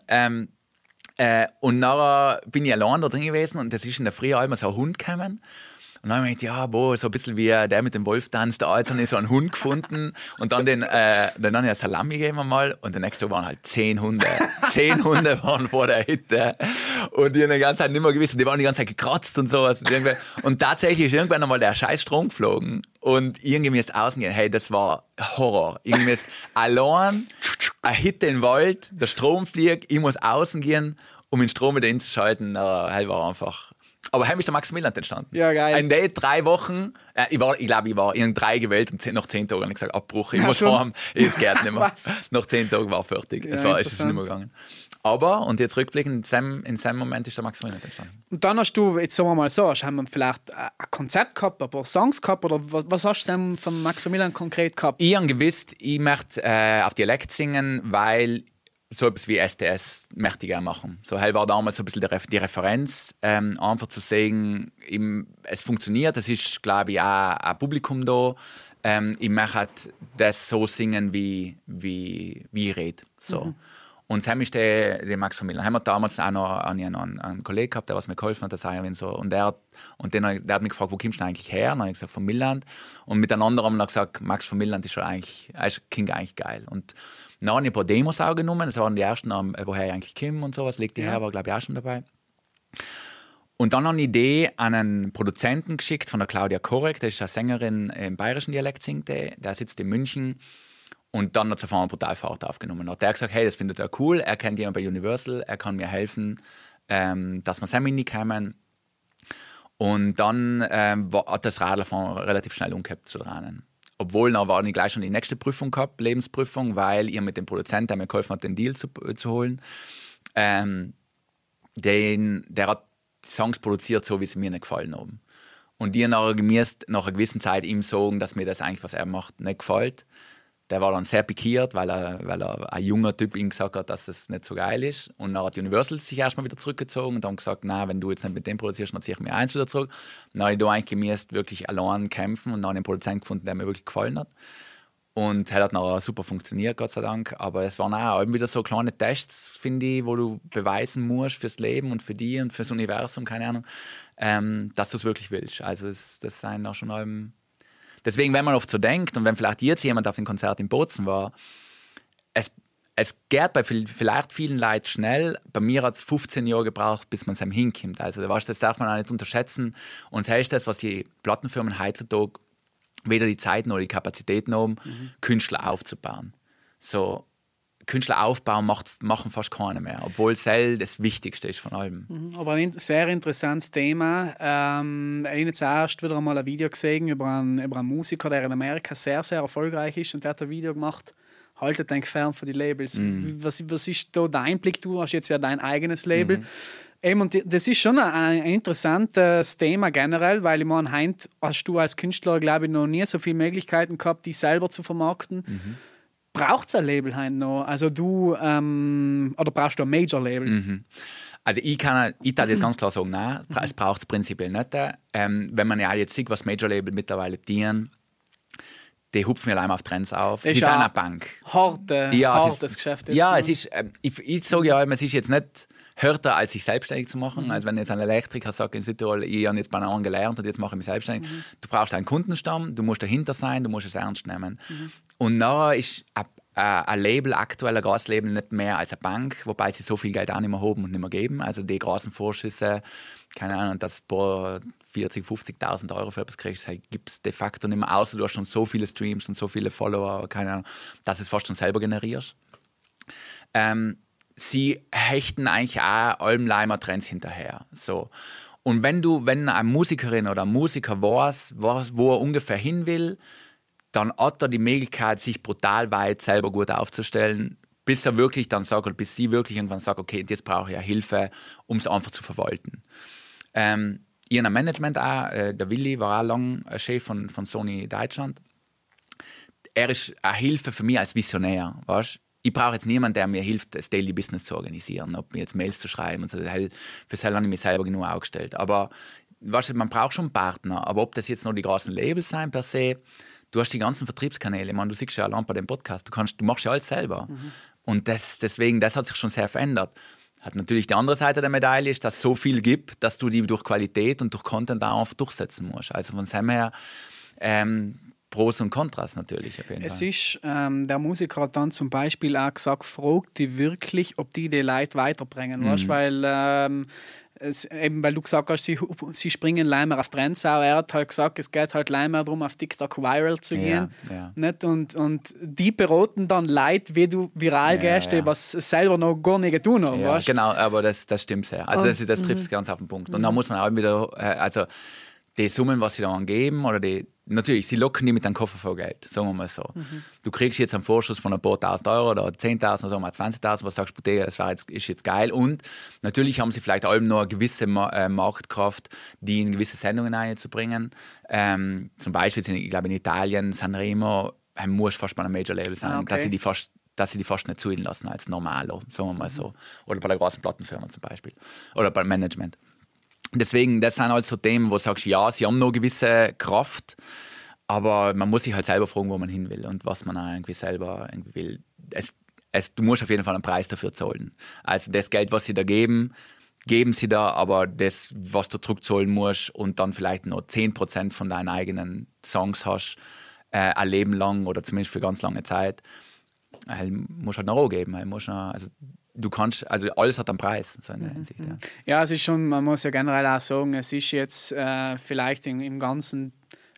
[SPEAKER 2] Und nachher bin ich allein da drin gewesen und das ist in der Früh einmal so ein Hund gekommen. Und dann habe ich gedacht, so ein bisschen wie der mit dem Wolf tanzt, da habe ich so einen Hund gefunden und dann dann habe ich eine Salami gegeben mal und der nächste Tag waren halt 10 Hunde. 10 Hunde waren vor der Hütte und die haben die ganze Zeit nicht mehr gewusst, die waren die ganze Zeit gekratzt und sowas. Und tatsächlich ist irgendwann einmal der scheiß Strom geflogen und irgendwie müsst außen gehen. Hey, das war Horror. Irgendwie müsst allein eine Hütte im Wald, der Strom fliegt, ich muss außen gehen, um den Strom wieder einzuschalten. Hey, war einfach... Aber heim ist der Max Milland entstanden.
[SPEAKER 1] Ja, geil.
[SPEAKER 2] In den 3 Wochen, ich glaube, ich war in 3 gewählt und nach 10 Tagen habe ich gesagt, Abbruch, ich muss
[SPEAKER 1] schon?
[SPEAKER 2] heim, es geht nicht mehr.
[SPEAKER 1] Was?
[SPEAKER 2] Nach 10 Tagen war fertig.
[SPEAKER 1] Ja,
[SPEAKER 2] Es ist nicht mehr gegangen. Aber, und jetzt rückblickend, in seinem Moment ist der Max Milland entstanden.
[SPEAKER 1] Und dann hast du, jetzt sagen wir mal so, haben wir vielleicht ein Konzept gehabt, ein paar Songs gehabt, oder was hast du von Max Milland konkret gehabt?
[SPEAKER 2] Ich habe gewusst, ich möchte auf Dialekt singen, weil so etwas wie STS möchte ich gerne machen. So war damals so ein bisschen die Referenz, einfach zu sagen, es funktioniert, es ist, glaube ich, auch ein Publikum da. Ich möchte das so singen, wie ich rede. So. Und Sam ist der Max von Milland. Haben wir damals auch noch einen Kollegen gehabt, der was mir geholfen hat, und der hat mich gefragt, wo kommst du eigentlich her? Und dann habe ich gesagt, von Milland. Und miteinander haben wir gesagt, Max von Milland ist schon klingt eigentlich geil. Und dann habe ich ein paar Demos auch genommen. Das waren die ersten, woher ich eigentlich komme und sowas. Legt die her, war glaube ich auch schon dabei. Und dann habe ich eine Idee an einen Produzenten geschickt von der Claudia Korek. Das ist eine Sängerin im bayerischen Dialekt, singt der sitzt in München. Und dann hat es auf einmal brutal Fahrt aufgenommen. Dann hat er gesagt, hey, das findet er cool, er kennt jemanden bei Universal, er kann mir helfen, dass wir Semi kommen. Und dann hat das Radlfahren relativ schnell umgekehrt zu Rennen. Obwohl, dann war ich gleich schon die nächste Prüfung gehabt, Lebensprüfung, weil ihr mit dem Produzenten, der mir geholfen hat, den Deal zu holen, der hat die Songs produziert, so wie sie mir nicht gefallen haben. Und die nach einer gewissen Zeit ihm sagen, dass mir das eigentlich, was er macht, nicht gefällt. Der war dann sehr pikiert, weil er ein junger Typ ihm gesagt hat, dass es nicht so geil ist. Und dann hat Universal sich erstmal wieder zurückgezogen und dann gesagt, na, wenn du jetzt nicht mit dem produzierst, dann ziehe ich mir eins wieder zurück. Dann habe ich da eigentlich gemäßt wirklich allein kämpfen und dann einen Produzenten gefunden, der mir wirklich gefallen hat. Und das hat nachher super funktioniert, Gott sei Dank. Aber es waren auch wieder so kleine Tests, finde ich, wo du beweisen musst fürs Leben und für dich und fürs Universum, keine Ahnung, dass du es wirklich willst. Also das sind auch schon deswegen, wenn man oft so denkt und wenn vielleicht jetzt jemand auf dem Konzert in Bozen war, es geht bei vielleicht vielen Leuten schnell. Bei mir hat es 15 Jahre gebraucht, bis man es hinkommt. Also das darf man auch nicht unterschätzen. Und das ist das, was die Plattenfirmen heutzutage weder die Zeit noch die Kapazitäten haben, Künstler aufzubauen. So, Künstler aufbauen machen fast keine mehr, obwohl es das Wichtigste ist von allem.
[SPEAKER 1] Aber ein sehr interessantes Thema. Ich habe jetzt erst wieder einmal ein Video gesehen über einen Musiker, der in Amerika sehr, sehr erfolgreich ist und der hat ein Video gemacht, haltet euch fern von den Labels. Was ist da dein Blick? Du hast jetzt ja dein eigenes Label. Und das ist schon ein interessantes Thema generell, weil ich meine, heute hast du als Künstler, glaube ich, noch nie so viele Möglichkeiten gehabt, dich selber zu vermarkten. Braucht es ein Label heute noch? Also oder brauchst du ein Major-Label?
[SPEAKER 2] Also ich darf jetzt ganz klar sagen, nein, es braucht es prinzipiell nicht. Wenn man ja jetzt sieht, was Major-Label mittlerweile dienen, die hupfen ja allein auf Trends auf.
[SPEAKER 1] Das
[SPEAKER 2] die
[SPEAKER 1] ist
[SPEAKER 2] sind eine Bank.
[SPEAKER 1] Hartes Geschäft.
[SPEAKER 2] Ja, es ist, ich sage ja immer, es ist jetzt nicht härter, als sich selbstständig zu machen. Also wenn jetzt ein Elektriker sagt in Südtirol, ich habe jetzt bei einem gelernt und jetzt mache ich mich selbstständig. Du brauchst einen Kundenstamm, du musst dahinter sein, du musst es ernst nehmen. Und nachher ist ein Label, aktuell ein Gaslabel, nicht mehr als eine Bank, wobei sie so viel Geld auch nicht mehr haben und nicht mehr geben. Also die großen Vorschüsse, keine Ahnung, dass ein 40.000, 50.000 Euro für etwas kriegst, gibt es de facto nicht mehr, außer du hast schon so viele Streams und so viele Follower, keine Ahnung, dass du es fast schon selber generierst. Sie hechten eigentlich auch allem Trends hinterher. So. Und wenn eine Musikerin oder ein Musiker weiß, wo er ungefähr hin will, dann hat er die Möglichkeit, sich brutal weit selber gut aufzustellen, bis er wirklich dann sagt, oder bis sie wirklich irgendwann sagt, okay, jetzt brauche ich ja Hilfe, um es einfach zu verwalten. Ich habe ein Management auch, der Willi war auch lange Chef von Sony Deutschland. Er ist eine Hilfe für mich als Visionär, weißt? Ich brauche jetzt niemanden, der mir hilft, das Daily Business zu organisieren, ob mir jetzt Mails zu schreiben und so. Für das habe ich mich selber genug aufgestellt. Aber weißt du, man braucht schon Partner. Aber ob das jetzt noch die großen Labels sein per se, du hast die ganzen Vertriebskanäle. Ich meine, du siehst ja allein bei dem Podcast, du machst ja alles selber. Und deswegen, das hat sich schon sehr verändert. Hat natürlich die andere Seite der Medaille, ist, dass es so viel gibt, dass du die durch Qualität und durch Content auch einfach durchsetzen musst. Also von dem her Pros und Kontras natürlich auf jeden Fall.
[SPEAKER 1] Es ist, der Musiker hat dann zum Beispiel auch gesagt, fragt die wirklich, ob die Leute weiterbringen. Weißt? Weil weil du gesagt hast, sie springen leider auf Trends auch. Er hat halt gesagt, es geht halt leider darum, auf TikTok viral zu gehen.
[SPEAKER 2] Ja.
[SPEAKER 1] Nicht? Und die beraten dann Leute, wie du viral gehst, die was selber noch gar nicht getan haben.
[SPEAKER 2] Ja,
[SPEAKER 1] weißt?
[SPEAKER 2] genau, aber das stimmt sehr. Also das trifft es ganz auf den Punkt. Und da muss man auch wieder, also die Summen, was sie da angeben, oder natürlich, sie locken die mit einem Koffer voll Geld, sagen wir mal so. Du kriegst jetzt einen Vorschuss von ein paar 1.000 Euro oder 10.000 oder sagen wir 20.000, was sagst du, das ist jetzt geil. Und natürlich haben sie vielleicht allem noch eine gewisse Marktkraft, die in gewisse Sendungen einzubringen. Zum Beispiel, ich glaube in Italien, Sanremo, muss fast bei einem Major-Label sein, dass sie die fast nicht zuhören lassen als Normalo, sagen wir mal so. Oder bei der großen Plattenfirma zum Beispiel. Oder beim Management. Deswegen, das sind halt so Themen, wo du sagst, ja, sie haben noch eine gewisse Kraft, aber man muss sich halt selber fragen, wo man hin will und was man auch irgendwie selber irgendwie will. Du musst auf jeden Fall einen Preis dafür zahlen. Also das Geld, was sie da geben sie da, aber das, was du zurückzahlen musst und dann vielleicht noch 10% von deinen eigenen Songs hast, ein Leben lang oder zumindest für ganz lange Zeit, musst halt noch geben. Du kannst, also alles hat einen Preis, so in der Hinsicht. Ja,
[SPEAKER 1] es ist schon, man muss ja generell auch sagen, es ist jetzt vielleicht im Ganzen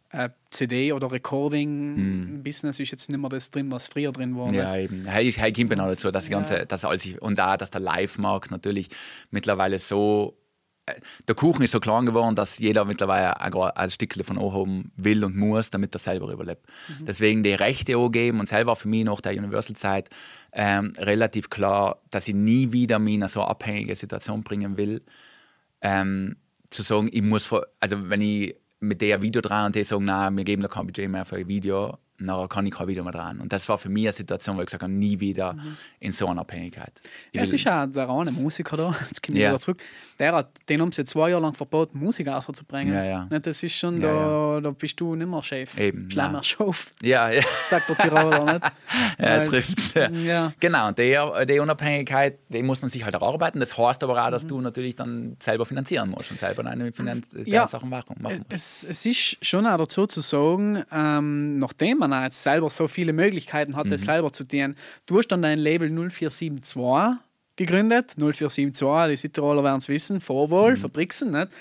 [SPEAKER 1] CD- oder Recording-Business ist jetzt nicht mehr das drin, was früher drin war.
[SPEAKER 2] Ja, eben. Hey, kommt noch dazu, dass die ganze, dass alles, und auch, dass der Live-Markt natürlich mittlerweile so, der Kuchen ist so klein geworden, dass jeder mittlerweile ein Stückchen von anhaben will und muss, damit er selber überlebt. Deswegen die Rechte angeben, und selber für mich nach der Universal-Zeit relativ klar, dass ich nie wieder mich in eine so abhängige Situation bringen will, zu sagen, ich muss, also wenn ich mit der Video dran und die sagen, nein, wir geben da kein Budget mehr für ein Video, dann kann ich kein Video mehr dran. Und das war für mich eine Situation, wo ich gesagt habe, nie wieder in so einer Abhängigkeit.
[SPEAKER 1] Ja, es ist ja der eine Musiker da, jetzt komme ich wieder zurück, den haben sie 2 Jahre lang verboten, Musik rauszubringen.
[SPEAKER 2] Ja.
[SPEAKER 1] Das ist schon, da bist du nicht mehr Chef.
[SPEAKER 2] Eben.
[SPEAKER 1] Schlemmer Schof.
[SPEAKER 2] Ja.
[SPEAKER 1] Sagt der Tiroler, nicht?
[SPEAKER 2] Ja, trifft. Ja. Genau, und die Unabhängigkeit, die muss man sich halt erarbeiten. Das heißt aber auch, dass du natürlich dann selber finanzieren musst und selber deine Sachen machen musst.
[SPEAKER 1] Es ist schon auch dazu zu sagen, nachdem man auch jetzt selber so viele Möglichkeiten hat, das selber zu tun, du hast dann dein Label 0472 gegründet. 0472, die Südtiroler werden es wissen, Vorwohl, Fabriksen. Nicht?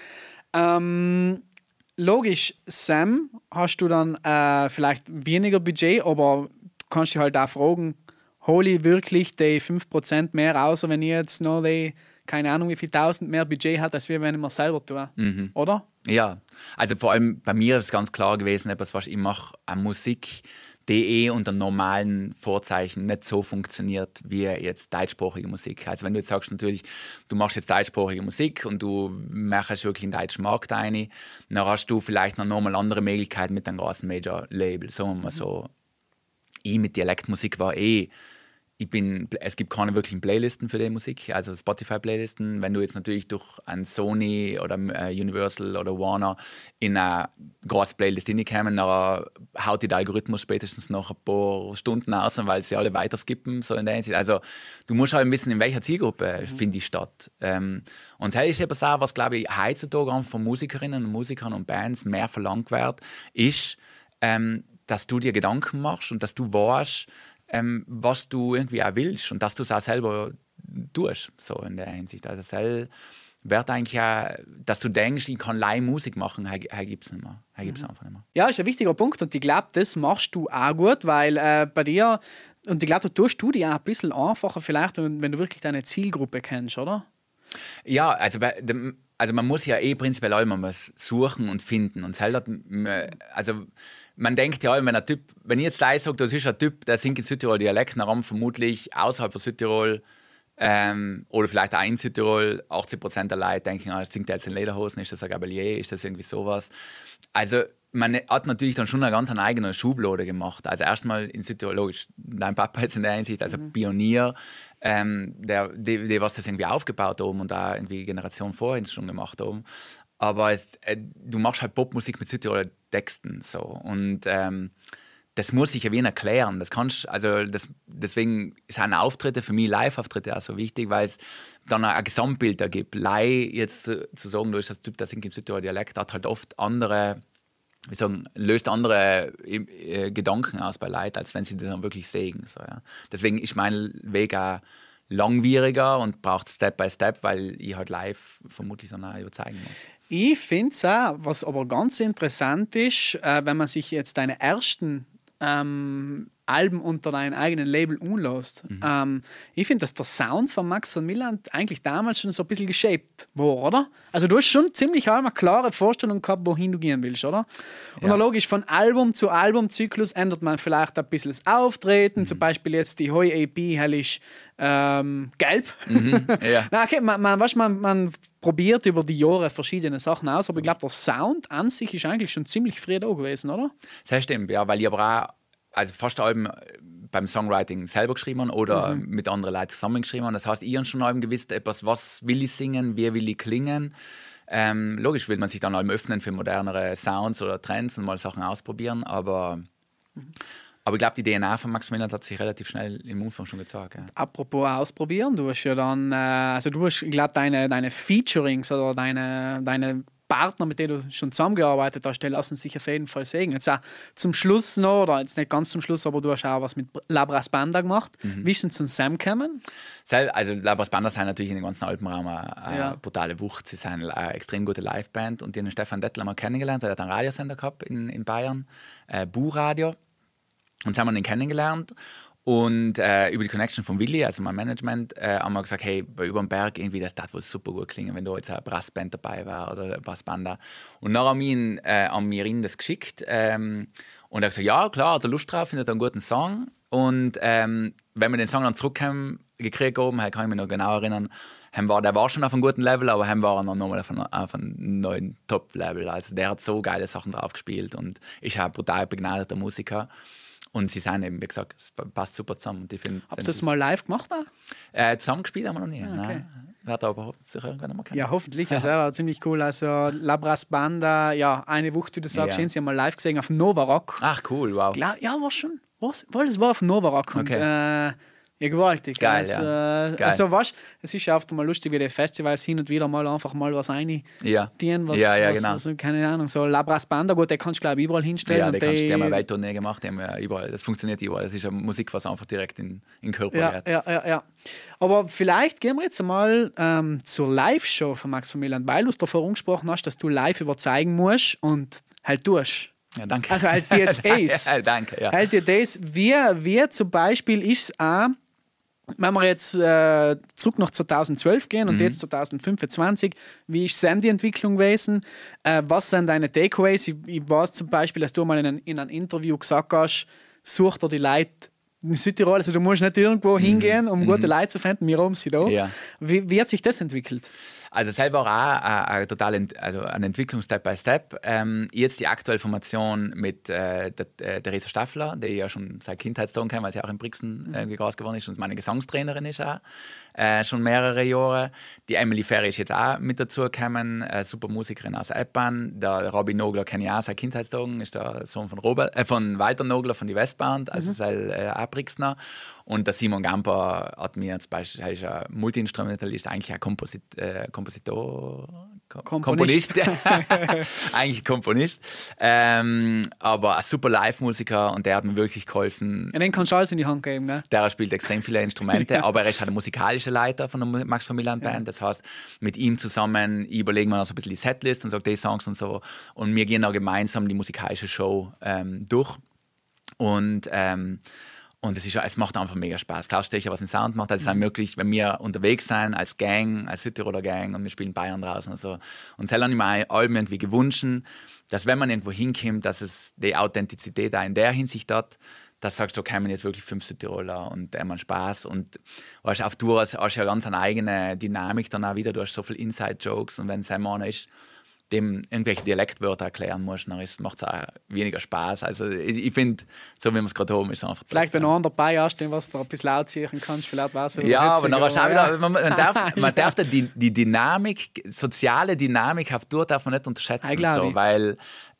[SPEAKER 1] Logisch, Sam, hast du dann vielleicht weniger Budget, aber du kannst dich halt auch fragen, hole ich wirklich die 5% mehr raus, wenn ich jetzt noch die, keine Ahnung, wie viel 1000 mehr Budget hat, als wenn ich mir selber tue, oder?
[SPEAKER 2] Ja, also vor allem bei mir ist es ganz klar gewesen, etwas, was ich mache an Musik, die unter normalen Vorzeichen nicht so funktioniert wie jetzt deutschsprachige Musik. Also wenn du jetzt sagst, natürlich, du machst jetzt deutschsprachige Musik und du machst wirklich in den deutschen Markt rein, dann hast du vielleicht noch nochmal andere Möglichkeiten mit einem großen Major-Label. Sagen wir mal so, ich mit Dialektmusik war es gibt keine wirklichen Playlisten für die Musik, also Spotify-Playlisten. Wenn du jetzt natürlich durch ein Sony oder Universal oder Warner in eine große Playlist hineinkommen, dann haut der Algorithmus spätestens nach ein paar Stunden aus, weil sie alle weiter skippen. So in der Hinsicht. Also du musst halt wissen, in welcher Zielgruppe finde ich statt. Und das ist etwas auch, was, glaube ich, heutzutage von Musikerinnen und Musikern und Bands mehr verlangt wird, ist, dass du dir Gedanken machst und dass du weißt, was du irgendwie auch willst und dass du es auch selber tust, so in der Hinsicht. Also wird eigentlich auch, dass du denkst, ich kann allein Musik machen, gibt es nicht mehr. Gibt's einfach nicht mehr.
[SPEAKER 1] Ja, ist ein wichtiger Punkt und ich glaube, das machst du auch gut, weil bei dir, und ich glaube, du tust dir auch ein bisschen einfacher vielleicht, wenn du wirklich deine Zielgruppe kennst, oder?
[SPEAKER 2] Ja, also man muss ja prinzipiell auch immer suchen und finden und selber, also man denkt ja, wenn ich jetzt gleich sage, das ist ein Typ, der singt in Südtirol Dialekt, dann vermutlich außerhalb von Südtirol oder vielleicht auch in Südtirol 80% der Leute denken, singt der jetzt in Lederhosen, ist das ein Gabalier, ist das irgendwie sowas. Also man hat natürlich dann schon eine eigene Schublade gemacht. Also erstmal in Südtirol, logisch, dein Papa jetzt in der Hinsicht, also Pionier, die was das irgendwie aufgebaut haben und da irgendwie Generation vorhin schon gemacht haben. Aber du machst halt Popmusik mit Südtiroler Texten so und das muss ich ja wen erklären. Deswegen sind Auftritte für mich, Live-Auftritte auch so wichtig, weil es dann ein Gesamtbild ergibt. Live jetzt zu sagen, du bist das Typ, der singt im Südtiroler Dialekt, hat halt oft löst andere Gedanken aus bei Leuten, als wenn sie das dann wirklich sehen. So, ja. Deswegen ist mein Weg auch langwieriger und braucht Step by Step, weil ich halt live vermutlich so überzeugen muss.
[SPEAKER 1] Ich finde es auch, was aber ganz interessant ist, wenn man sich jetzt deine ersten Alben unter deinem eigenen Label anlässt. Ich finde, dass der Sound von Max von Milland eigentlich damals schon so ein bisschen geshaped war, oder? Also du hast schon ziemlich eine klare Vorstellung gehabt, wohin du gehen willst, oder? Und dann logisch, von Album zu Albumzyklus ändert man vielleicht ein bisschen das Auftreten. Zum Beispiel jetzt die Heu EP hell ist gelb.
[SPEAKER 2] Ja.
[SPEAKER 1] Na, okay, man probiert über die Jahre verschiedene Sachen aus, aber ich glaube, der Sound an sich ist eigentlich schon ziemlich früh da gewesen, oder?
[SPEAKER 2] Das stimmt, ja, weil ich aber auch fast Alben beim Songwriting selber geschrieben habe oder mit anderen Leuten zusammengeschrieben habe. Das heißt, ich habe schon Alben gewusst, was will ich singen, wie will ich klingen. Logisch will man sich dann Alben öffnen für modernere Sounds oder Trends und mal Sachen ausprobieren, aber ich glaube, die DNA von Max Milland hat sich relativ schnell im Umfang schon gezeigt. Ja.
[SPEAKER 1] Apropos ausprobieren, du hast ja dann, ich glaube, deine Featurings oder deine Partner, mit denen du schon zusammengearbeitet hast, die lassen sich auf jeden Fall sehen. Jetzt auch zum Schluss noch, oder jetzt nicht ganz zum Schluss, aber du hast auch was mit La Brass Banda gemacht. Wie ist denn zum Sam gekommen?
[SPEAKER 2] Also La Brass Banda sind natürlich in den ganzen Alpenraum eine brutale Wucht. Sie sind eine extrem gute Liveband und den Stefan Dettler haben wir kennengelernt. Er hat einen Radiosender gehabt in Bayern, Bu-Radio. Und so haben wir ihn kennengelernt. Und über die Connection von Willi, also mein Management, haben wir gesagt, hey, über den Berg, irgendwie, das wohl super gut klingen, wenn da jetzt eine Brassband dabei war oder eine Brassbanda. Und dann haben wir ihm das geschickt. Und er hat gesagt, ja, klar, hat er Lust drauf, findet einen guten Song. Und wenn wir den Song dann zurückgekriegt haben, kann ich mich noch genau erinnern, der war schon auf einem guten Level, aber war er noch nochmal auf einem neuen Top-Level. Also der hat so geile Sachen drauf gespielt und ist auch ein brutal begnadeter Musiker. Und sie sind eben, wie gesagt, es passt super zusammen.
[SPEAKER 1] Habt ihr das mal live gemacht?
[SPEAKER 2] Zusammengespielt haben wir noch nie.
[SPEAKER 1] Okay.
[SPEAKER 2] Nein. Wird aber sicher irgendwann mal kennen.
[SPEAKER 1] Ja, hoffentlich. Das war ziemlich cool. Also La Brass Banda, ja, eine Woche, wie du sagst, sie haben mal live gesehen auf Nova Rock.
[SPEAKER 2] Ach, cool, wow.
[SPEAKER 1] Ja, war schon. Das war auf Nova Rock. Und, ja, gewaltig.
[SPEAKER 2] Geil,
[SPEAKER 1] Geil. Also, weißt, es ist ja oft mal lustig, wie die Festivals hin und wieder mal einfach mal was rein dienen,
[SPEAKER 2] genau.
[SPEAKER 1] Was, keine Ahnung, so La Brass Banda, gut, der kannst du, glaube ich, überall hinstellen.
[SPEAKER 2] Ja, die haben eine Welttournee gemacht, die haben überall, das funktioniert überall. Das ist eine Musik, was einfach direkt in den Körper geht.
[SPEAKER 1] Ja. Aber vielleicht gehen wir jetzt mal zur Live-Show von Max von Milland, weil du es davor angesprochen hast, dass du live überzeugen musst und halt tust.
[SPEAKER 2] Ja, danke.
[SPEAKER 1] Also halt dir das.
[SPEAKER 2] Danke, ja.
[SPEAKER 1] Halt dir das. Wie zum Beispiel ist es auch, wenn wir jetzt zurück nach 2012 gehen und jetzt 2025, wie ist die Entwicklung gewesen? Was sind deine Takeaways? Ich weiß zum Beispiel, dass du mal in einem Interview gesagt hast, such dir die Leute in Südtirol. Also du musst nicht irgendwo hingehen, um gute Leute zu finden. Wir haben sie da.
[SPEAKER 2] Ja.
[SPEAKER 1] Wie hat sich das entwickelt?
[SPEAKER 2] Also selber auch eine Entwicklung Step by Step. Jetzt die aktuelle Formation mit der Theresa Staffler, die ich ja schon seit Kindheitstagen kenne, weil sie auch in Brixen groß geworden ist und meine Gesangstrainerin ist auch schon mehrere Jahre. Die Emily Ferry ist jetzt auch mit dazu gekommen, super Musikerin aus Eppan. Der Robin Nogler kenne ich auch seit Kindheitstagen, ist der Sohn von Walter Nogler von die Westband, also sei auch Brixner. Und der Simon Gamper hat mir zum Beispiel, er ist ein Multi-Instrumentalist, eigentlich ein Komponist. Eigentlich Komponist. Aber ein super Live-Musiker und der hat mir wirklich geholfen.
[SPEAKER 1] Ja, den kannst du alles in die Hand geben, ne?
[SPEAKER 2] Der spielt extrem viele Instrumente, aber er ist halt der musikalische Leiter von der Max von Milland Band. Das heißt, mit ihm zusammen überlegen wir noch so ein bisschen die Setlist und so die Songs und so. Und wir gehen auch gemeinsam die musikalische Show durch. Und es macht einfach mega Spaß. Klar stehe ich, was den Sound macht. Also es ist möglich, wenn wir unterwegs sind als Gang, als Südtiroler Gang und wir spielen Bayern draußen und so. Und so habe ich mir allem irgendwie gewünscht, dass wenn man irgendwo hinkommt, dass es die Authentizität auch in der Hinsicht hat, dass du sagst, da kommen jetzt wirklich 5 Südtiroler und haben Spaß. Und weißt, auf Tour hast du ja ganz eine eigene Dynamik dann auch wieder. Du hast so viele Inside-Jokes und wenn es einmal ist, dem irgendwelche Dialektwörter erklären musst, dann macht es auch weniger Spaß. Also ich finde, so wie wir es gerade haben, ist es einfach...
[SPEAKER 1] Vielleicht, wenn du einen dabei hast, den was du ein bisschen laut ziehen kannst, vielleicht was.
[SPEAKER 2] Ja, aber nachher schau wieder, man darf die Dynamik, soziale Dynamik auf Tour darf man nicht unterschätzen. So, weil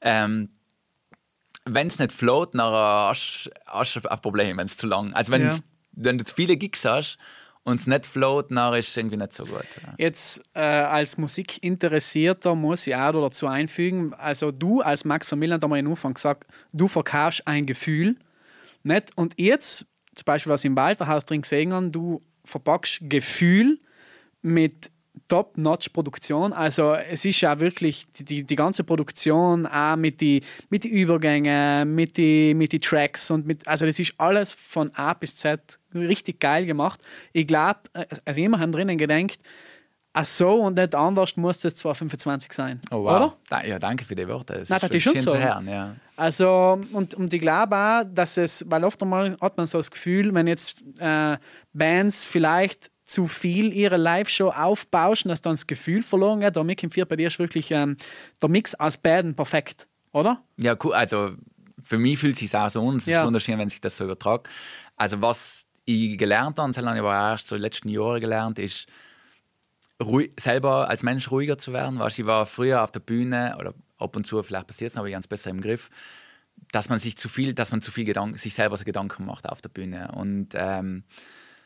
[SPEAKER 2] wenn es nicht float, dann hast du ein Problem, wenn es zu lang... Also wenn du zu viele Gigs hast, und es nicht float, dann ist es irgendwie nicht so gut. Ja.
[SPEAKER 1] Jetzt als Musikinteressierter muss ich auch dazu einfügen, also du als Max von Milland haben wir am Anfang gesagt, du verkaufst ein Gefühl. Nicht? Und jetzt, zum Beispiel was ich im Walterhaus drin gesehen habe, du verpackst Gefühl mit Top-Notch-Produktion. Also es ist ja wirklich die ganze Produktion auch mit die Übergängen, mit die Tracks und also das ist alles von A bis Z richtig geil gemacht. Ich glaube, also immer haben drinnen gedacht, so und nicht anders muss das 2025 sein.
[SPEAKER 2] Oh wow.
[SPEAKER 1] Oder?
[SPEAKER 2] Ja, danke für die Worte.
[SPEAKER 1] Das ist schon so.
[SPEAKER 2] Hören, ja.
[SPEAKER 1] Also, und ich glaube auch, dass weil oft einmal hat man so das Gefühl, wenn jetzt Bands vielleicht zu viel ihre Live-Show aufbauschen, dass dann das Gefühl verloren geht. Der Mick im 4 bei dir ist wirklich der Mix aus beiden perfekt, oder?
[SPEAKER 2] Ja, cool. Also für mich fühlt es sich auch so an. Es ist wunderschön, wenn sich das so übertragt. Also was ich gelernt habe, und das habe ich aber erst so in den letzten Jahren gelernt, ist, selber als Mensch ruhiger zu werden. Weißt, ich war früher auf der Bühne, oder ab und zu, vielleicht passiert es noch, aber ganz besser im Griff, dass man sich zu viel sich selber so Gedanken macht auf der Bühne. Und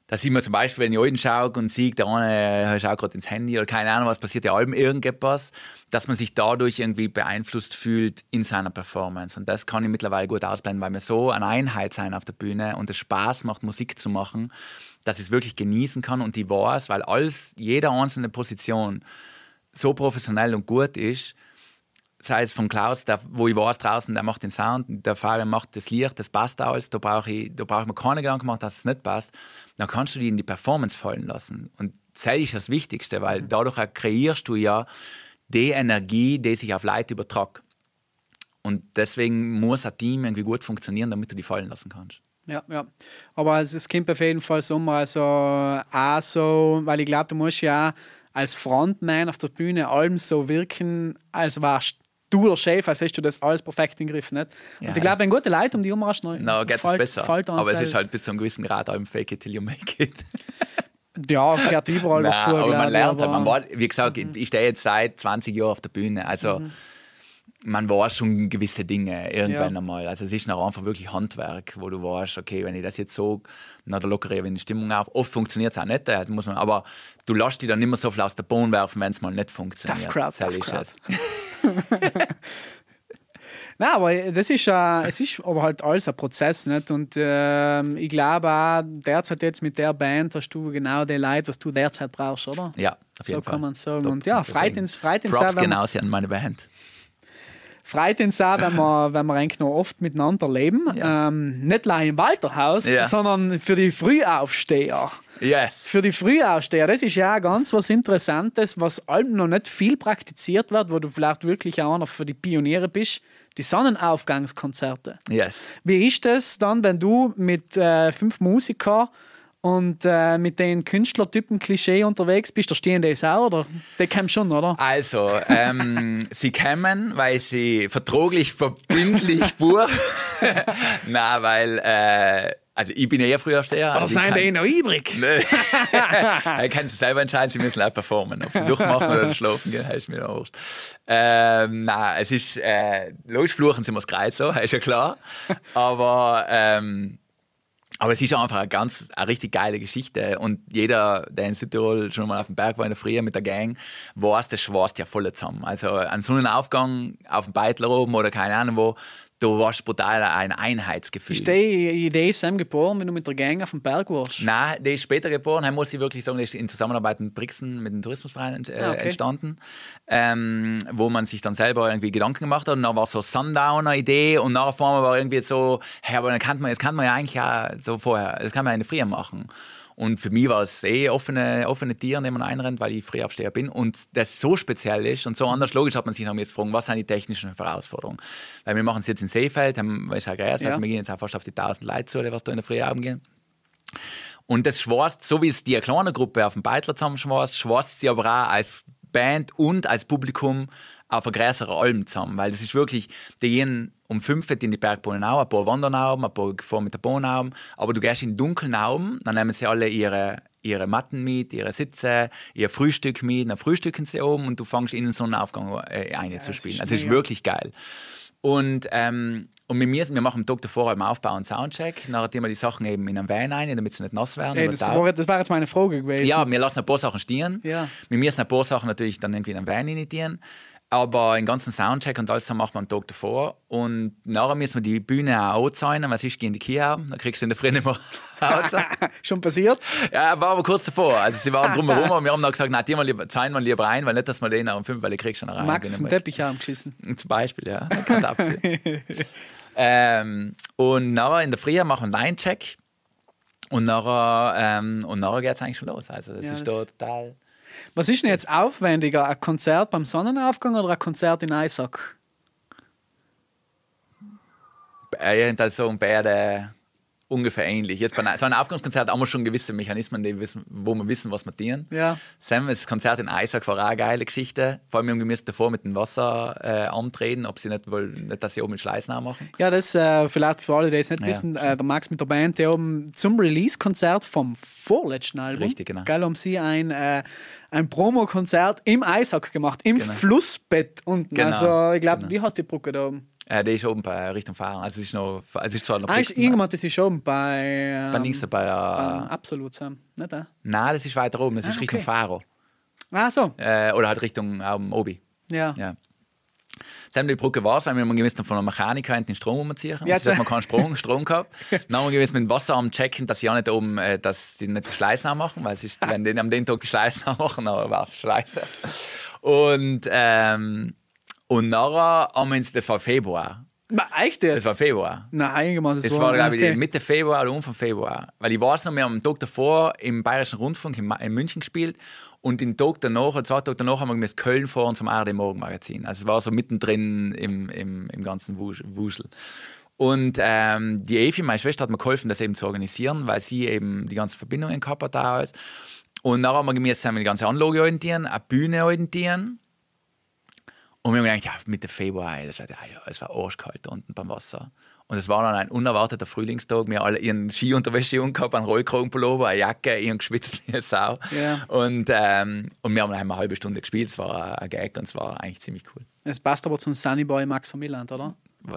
[SPEAKER 2] Da sieht man zum Beispiel, wenn ich heute schaue und sehe, der eine schaut gerade ins Handy oder keine Ahnung, was passiert, ja allem irgendetwas, dass man sich dadurch irgendwie beeinflusst fühlt in seiner Performance. Und das kann ich mittlerweile gut ausblenden, weil wir so eine Einheit sein auf der Bühne und es Spaß macht, Musik zu machen, dass ich es wirklich genießen kann und ich weiß, weil jede einzelne Position so professionell und gut ist, sei es von Klaus, wo ich weiß draußen, der macht den Sound, der Fabian macht das Licht, das passt alles, da brauche ich mir keine Gedanken machen, dass es nicht passt, dann kannst du die in die Performance fallen lassen. Und das ist das Wichtigste, weil dadurch kreierst du ja die Energie, die sich auf Leute übertragt. Und deswegen muss ein Team irgendwie gut funktionieren, damit du die fallen lassen kannst.
[SPEAKER 1] Ja. Aber es kommt auf jeden Fall so mal auch so, weil ich glaube, du musst ja als Frontman auf der Bühne allem so wirken, als wärst du der Chef, als hast du das alles perfekt im Griff. Nicht? Und ich glaube, wenn gute Leute um die herum hast,
[SPEAKER 2] geht es besser. Aber es ist halt bis zu einem gewissen Grad allem fake it till you make it.
[SPEAKER 1] Ja, gehört überall dazu.
[SPEAKER 2] Aber man lernt halt. Wie gesagt, ich stehe jetzt seit 20 Jahren auf der Bühne. Also man weiß schon gewisse Dinge irgendwann einmal. Also es ist noch einfach wirklich Handwerk, wo du weißt, okay, wenn ich das jetzt so, dann lockere ich die Stimmung auf. Oft funktioniert es auch nicht, also muss man, aber du lässt dich dann nicht mehr so viel aus der Bahn werfen, wenn es mal nicht funktioniert.
[SPEAKER 1] Tough crowd. Nein, aber es ist aber halt alles ein Prozess, nicht? Und ich glaube auch, derzeit jetzt mit der Band hast du genau die Leute, was du derzeit brauchst, oder?
[SPEAKER 2] Ja, auf jeden Fall.
[SPEAKER 1] So kann man sagen.
[SPEAKER 2] Top.
[SPEAKER 1] Und ja, freut uns
[SPEAKER 2] Props genauso an meine Band.
[SPEAKER 1] Freut uns auch, wenn wir eigentlich noch oft miteinander leben.
[SPEAKER 2] Ja.
[SPEAKER 1] Nicht allein im Walterhaus, sondern für die Frühaufsteher.
[SPEAKER 2] Yes.
[SPEAKER 1] Für die Frühaufsteher, das ist ja auch ganz was Interessantes, was allem noch nicht viel praktiziert wird, wo du vielleicht wirklich auch einer für die Pioniere bist. Die Sonnenaufgangskonzerte.
[SPEAKER 2] Yes.
[SPEAKER 1] Wie ist das dann, wenn du mit 5 Musikern und mit den Künstlertypen Klischee unterwegs bist? Da stehen die auch, oder? Die kommen schon, oder?
[SPEAKER 2] Also, sie kommen, weil sie vertraglich verbindlich buchen. Nein, weil also ich bin eher Frühaufsteher.
[SPEAKER 1] Aber seien die noch übrig?
[SPEAKER 2] Nein. Ich kann es selber entscheiden, sie müssen auch performen. Ob sie durchmachen oder schlafen gehen, ist mir auch wurscht. Nein, es ist logisch, fluchen sie muss kreuz so, ist ja klar. Aber es ist einfach eine richtig geile Geschichte. Und jeder, der in Südtirol schon mal auf dem Berg war in der Früh mit der Gang, weiß, das schwarzt ja voll zusammen. Also an so einem Aufgang auf dem Beitler oben oder keine Ahnung wo, du warst brutal ein Einheitsgefühl.
[SPEAKER 1] Ist die Idee Sam geboren, wenn du mit der Gang auf dem Berg warst?
[SPEAKER 2] Nein, die ist später geboren. Er muss ich wirklich sagen, die ist in Zusammenarbeit mit Brixen, mit dem Tourismusverein entstanden, wo man sich dann selber irgendwie Gedanken gemacht hat. Und dann war so Sundowner-Idee und nachher vorne war irgendwie so, hey, aber das kann man ja eigentlich auch so vorher, das kann man ja in der Früh machen. Und für mich war es offene Tiere, in denen man einrennt, weil ich Frühaufsteher bin. Und das so speziell ist und so anders. Logisch hat man sich noch jetzt gefragt, was sind die technischen Herausforderungen? Weil wir machen es jetzt in Seefeld, ist ja geil, also wir gehen jetzt auch fast auf die 1000 Leute zu, was da in der Früh gehen. Und das schwarzt, so wie es die kleine Gruppe auf dem Beitler zusammenschwarzt, schwarzt sie aber auch als Band und als Publikum auf eine größere Alm zusammen, weil das ist wirklich, die gehen um 5 Uhr in die Bergbahnen auch, ein paar wandern auch, ein paar fahren mit der Bahn auch, aber du gehst in den dunklen Augen, dann nehmen sie alle ihre Matten mit, ihre Sitze, ihr Frühstück mit, dann frühstücken sie oben und du fängst in den Sonnenaufgang einzuspielen. Also es ist wirklich geil. Und wir machen am Tag davor einen Aufbau und Soundcheck, nachdem wir die Sachen eben in einen Wein rein, damit sie nicht nass werden.
[SPEAKER 1] Hey, das war jetzt meine Frage gewesen.
[SPEAKER 2] Ja, wir lassen ein paar Sachen stehen.
[SPEAKER 1] Ja.
[SPEAKER 2] Wir müssen ein paar Sachen natürlich dann irgendwie in einen Wein initiieren. Aber den ganzen Soundcheck und alles machen wir am Tag davor. Und nachher müssen wir die Bühne auch anzeichnen, weil sonst gehen die Kühe haben. Dann kriegst du in der Früh nicht mehr raus.
[SPEAKER 1] Schon passiert?
[SPEAKER 2] Ja, war aber kurz davor. Also sie waren drumherum und wir haben dann gesagt, nein, die zahlen wir lieber rein, weil nicht, dass wir den nach um 5, weil ich krieg schon rein.
[SPEAKER 1] Max vom Teppich haben geschissen.
[SPEAKER 2] Zum Beispiel, ja. Und nachher in der Früh machen wir einen Line-Check. Und nachher geht es eigentlich schon los. Also das ist da total...
[SPEAKER 1] Was ist denn jetzt aufwendiger, ein Konzert beim Sonnenaufgang oder ein Konzert in Eisack?
[SPEAKER 2] Beide ungefähr ähnlich. Jetzt bei so einem Aufgangskonzert haben wir schon gewisse Mechanismen, wo wir wissen, was wir tun.
[SPEAKER 1] Ja.
[SPEAKER 2] Das Konzert in Eisack war auch eine geile Geschichte. Vor allem, wir müssen davor mit dem Wasser antreten, ob sie nicht, dass sie oben mit Schleißen machen.
[SPEAKER 1] Ja, das vielleicht für alle, die es nicht wissen, der Max mit der Band, der oben zum Release-Konzert vom vorletzten Album,
[SPEAKER 2] richtig, genau.
[SPEAKER 1] Geil, haben sie ein Promo-Konzert im Eisack gemacht, im Flussbett unten.
[SPEAKER 2] Genau.
[SPEAKER 1] Also ich glaube, wie heißt die Brücke da oben?
[SPEAKER 2] Der ist oben bei Richtung Fahren. Also es ist zwar noch
[SPEAKER 1] irgendwann das ist oben bei
[SPEAKER 2] links bei der
[SPEAKER 1] Absolut Sam, nicht da?
[SPEAKER 2] Nein, das ist weiter oben, das ist Richtung Faro.
[SPEAKER 1] So.
[SPEAKER 2] Oder halt Richtung Obi.
[SPEAKER 1] Ja.
[SPEAKER 2] Sam, die Brücke war es, weil wir gewissen von einer Mechaniker den Strom umziehen.
[SPEAKER 1] Ja,
[SPEAKER 2] also, man keinen Strom gehabt. Dann haben wir gewissen mit dem Wasserarm checken, dass sie auch nicht oben, dass sie nicht die Schleißen machen, weil wenn die am den Tag die Schleißen machen, dann war es scheiße. Und nachher haben wir uns, das war Februar.
[SPEAKER 1] Echt jetzt?
[SPEAKER 2] Das war Februar.
[SPEAKER 1] Nein,
[SPEAKER 2] das war glaube ich, Mitte Februar oder Anfang Februar. Weil ich weiß noch, wir haben am Tag davor im Bayerischen Rundfunk in München gespielt und den Tag danach, oder 2 Tage danach, haben wir Köln fahren zum ARD Morgenmagazin. Also es war so mittendrin im ganzen Wuschel. Und die Evi, meine Schwester, hat mir geholfen, das eben zu organisieren, weil sie eben die ganzen Verbindungen gehabt hat da alles. Und dann haben wir gemäß die ganze Anlage orientieren, eine Bühne orientieren. Und wir haben gedacht, ja, Mitte Februar, es war arschkalt da unten beim Wasser. Und es war dann ein unerwarteter Frühlingstag. Wir haben alle ihren Skiunterwäsche angehabt, einen Rollkragenpullover, eine Jacke, ihren geschwitzt wie eine Sau.
[SPEAKER 1] Ja.
[SPEAKER 2] Und wir haben dann eine halbe Stunde gespielt. Es war ein Gag und es war eigentlich ziemlich cool.
[SPEAKER 1] Es passt aber zum Sunnyboy Max von Milland, oder?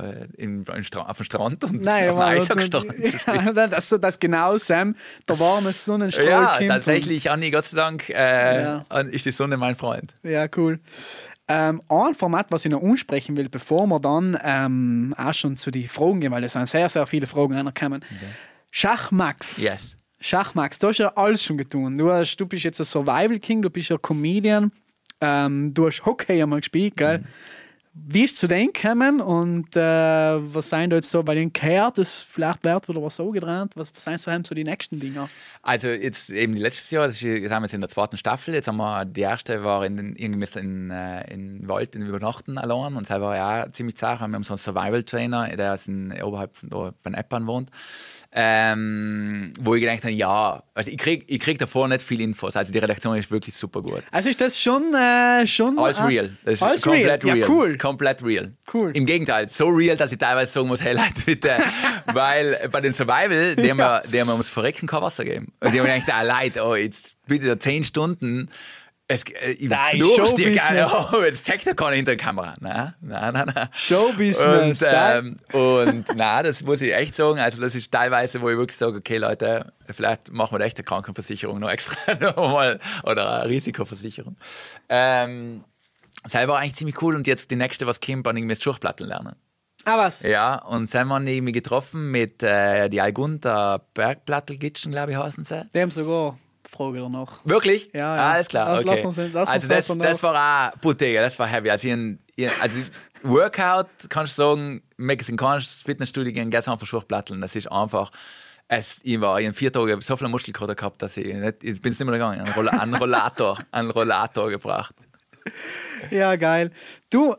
[SPEAKER 2] Auf dem Strand und
[SPEAKER 1] Nein,
[SPEAKER 2] auf dem Eishockeystrand zu spielen.
[SPEAKER 1] Das genau, Sam, der warme Sonnenstrahl.
[SPEAKER 2] Ja, tatsächlich, Anni, Gott sei Dank, ist die Sonne mein Freund.
[SPEAKER 1] Ja, cool. Ein Format, was ich noch ansprechen will, bevor wir dann auch schon zu den Fragen gehen, weil es sind sehr, sehr viele Fragen reinkommen. Okay. Schachmax.
[SPEAKER 2] Yes.
[SPEAKER 1] Schachmax, du hast ja alles schon getan. Du bist jetzt ein Survival King, du bist ja Comedian, du hast Hockey einmal gespielt, gell? Mhm. Wie ist es zu denen gekommen und was sind da jetzt so bei denen gehört, das vielleicht wird wieder was so gedreht? Was sind so die nächsten Dinger?
[SPEAKER 2] Also jetzt eben letztes Jahr, das ist, jetzt haben wir jetzt in der 2. Staffel, jetzt haben wir, die erste war in Wald, in Übernachten allein und das war ja auch ziemlich zart. Wir haben so einen Survival-Trainer, der ist oberhalb von Eppern wohnt, wo ich gedacht habe, ja, also ich krieg davor nicht viel Infos, also die Redaktion ist wirklich super gut.
[SPEAKER 1] Also ist das schon
[SPEAKER 2] alles real. Das ist
[SPEAKER 1] alles
[SPEAKER 2] komplett real.
[SPEAKER 1] Ja, cool.
[SPEAKER 2] Komplett real.
[SPEAKER 1] Cool.
[SPEAKER 2] Im Gegenteil, so real, dass ich teilweise sagen muss, hey Leute, bitte, weil bei dem Survival, die haben ums Verrecken kein Wasser gegeben. Und die haben gedacht, Leute, jetzt bitte 10 Stunden, jetzt checkt er keiner hinter der Kamera. Nein.
[SPEAKER 1] Showbusiness.
[SPEAKER 2] Und nein, das muss ich echt sagen, also das ist teilweise, wo ich wirklich sage, okay Leute, vielleicht machen wir da echt eine Krankenversicherung noch extra nochmal oder eine Risikoversicherung. Das war eigentlich ziemlich cool und jetzt die nächste, was kommt, dann irgendwie das Schachplatteln lernen.
[SPEAKER 1] Ah, was?
[SPEAKER 2] Ja, und dann haben wir mich getroffen mit die Algunder Bergplattelgitschen, glaube ich, heißen sie.
[SPEAKER 1] Die haben sogar Frage danach.
[SPEAKER 2] Wirklich?
[SPEAKER 1] Ja.
[SPEAKER 2] Alles klar, okay.
[SPEAKER 1] Lass
[SPEAKER 2] uns das war auch Puttega, das war heavy. Also Workout, kannst du sagen, in kein Fitnessstudio gehen, geht es einfach Schachplatteln. Das ist einfach... Ich war in 4 Tagen so viel Muskelkater gehabt, dass ich bin nicht mehr gegangen. Einen Rollator gebracht.
[SPEAKER 1] Ja, geil. Du,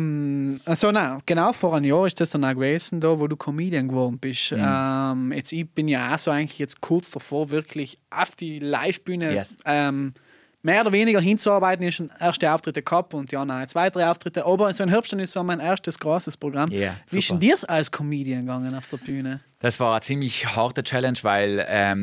[SPEAKER 1] genau vor einem Jahr ist das dann auch gewesen, da, wo du Comedian geworden bist. Ich bin ja auch so eigentlich jetzt kurz davor, wirklich auf die Live-Bühne mehr oder weniger hinzuarbeiten. Ich habe schon erste Auftritte gehabt und ja, nein, 2, 3 Auftritte. Aber so in Herbst ist so mein erstes großes Programm.
[SPEAKER 2] Yeah,
[SPEAKER 1] wie ist denn dir als Comedian gegangen auf der Bühne?
[SPEAKER 2] Das war eine ziemlich harte Challenge, weil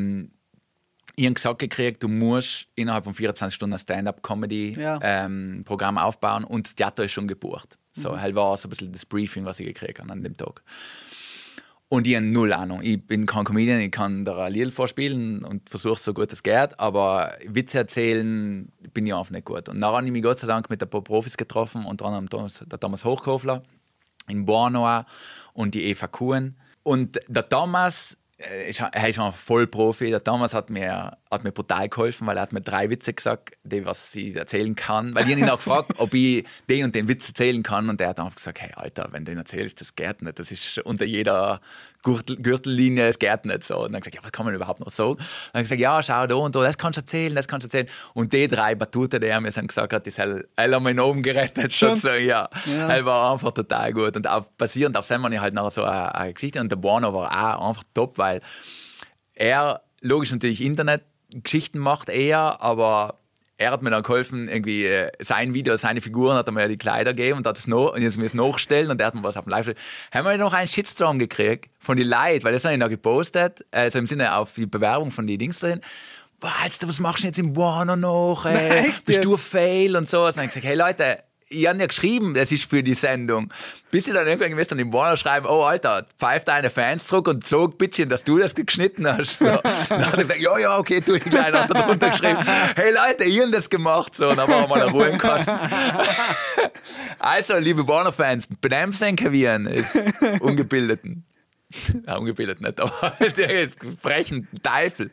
[SPEAKER 2] ich habe gesagt gekriegt, du musst innerhalb von 24 Stunden ein Stand-up-Comedy-Programm aufbauen und das Theater ist schon gebucht. So halt war so ein bisschen das Briefing, was ich gekriegt habe an dem Tag. Und ich habe 0 Ahnung. Ich bin kein Comedian, ich kann da ein Lied vorspielen und versuche so gut es geht, aber Witze erzählen bin ich einfach nicht gut. Und dann habe ich mich Gott sei Dank mit ein paar Profis getroffen, unter anderem der Thomas Hochkofler in Bornoa und die Eva Kuhn. Und der Thomas, er ist ein Vollprofi. Der Thomas hat mir brutal geholfen, weil er hat mir 3 Witze gesagt, die was ich erzählen kann. Weil ich ihn auch gefragt, ob ich den und den Witz erzählen kann. Und er hat einfach gesagt, hey Alter, wenn du den erzählst, das geht nicht. Das ist unter jeder Gürtellinie, es geht nicht so. Und dann habe ich gesagt, ja, was kann man überhaupt noch so? Dann habe ich gesagt, ja, schau da und da, das kannst du erzählen. Und die 3 Batuten, die er mir gesagt hat, die haben mich oben gerettet. Sozusagen, ja. Er war einfach total gut. Und basierend auf dem habe ich halt nachher so eine Geschichte. Und der Bono war auch einfach top, weil er logisch natürlich Internetgeschichten macht eher, aber er hat mir dann geholfen, irgendwie sein Video, seine Figuren hat er mir die Kleider gegeben und hat es noch, und jetzt mir es nachstellen und er hat mir was auf dem Live. Haben wir noch einen Shitstorm gekriegt von den Leuten, weil das habe ich noch gepostet, also im Sinne auf die Bewerbung von den Dings drin. Was machst du jetzt im Warner noch? Bist du ein Fail und so? Und dann habe ich gesagt, hey Leute, ich habe ja geschrieben, das ist für die Sendung. Bis ich dann irgendwann gewesen im Warner schreiben, oh Alter, pfeif deine Fans zurück und sag bitte, dass du das geschnitten hast. So. Dann hat er gesagt, ja, okay, tu ich gleich. Dann hat er drunter geschrieben, hey Leute, ihr habt das gemacht. So, und dann waren wir mal eine Ruhe im Kasten. Also, liebe Warner-Fans, Bremsen kavieren ist Ungebildeten. Ja, ungebildet nicht, aber der ist frechen Teufel.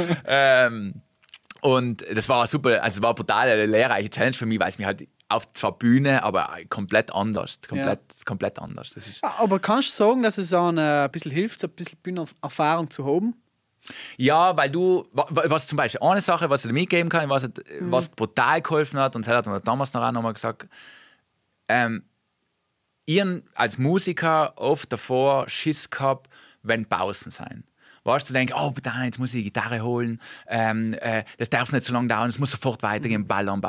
[SPEAKER 2] Und das war super, also es war eine brutal lehrreiche Challenge für mich, weil es mich halt auf zwar Bühne, aber komplett anders. Komplett anders. Das ist
[SPEAKER 1] aber kannst du sagen, dass es auch ein bisschen hilft, ein bisschen Bühnenerfahrung zu haben?
[SPEAKER 2] ja, weil du, was zum Beispiel eine Sache, was ich dir mitgeben kann, was brutal geholfen hat, und das hat mir damals noch einmal gesagt, ich als Musiker oft davor Schiss gehabt, wenn Pausen sein. Weißt du, denkst, oh, jetzt muss ich die Gitarre holen, das darf nicht so lange dauern, es muss sofort weitergehen, ballern.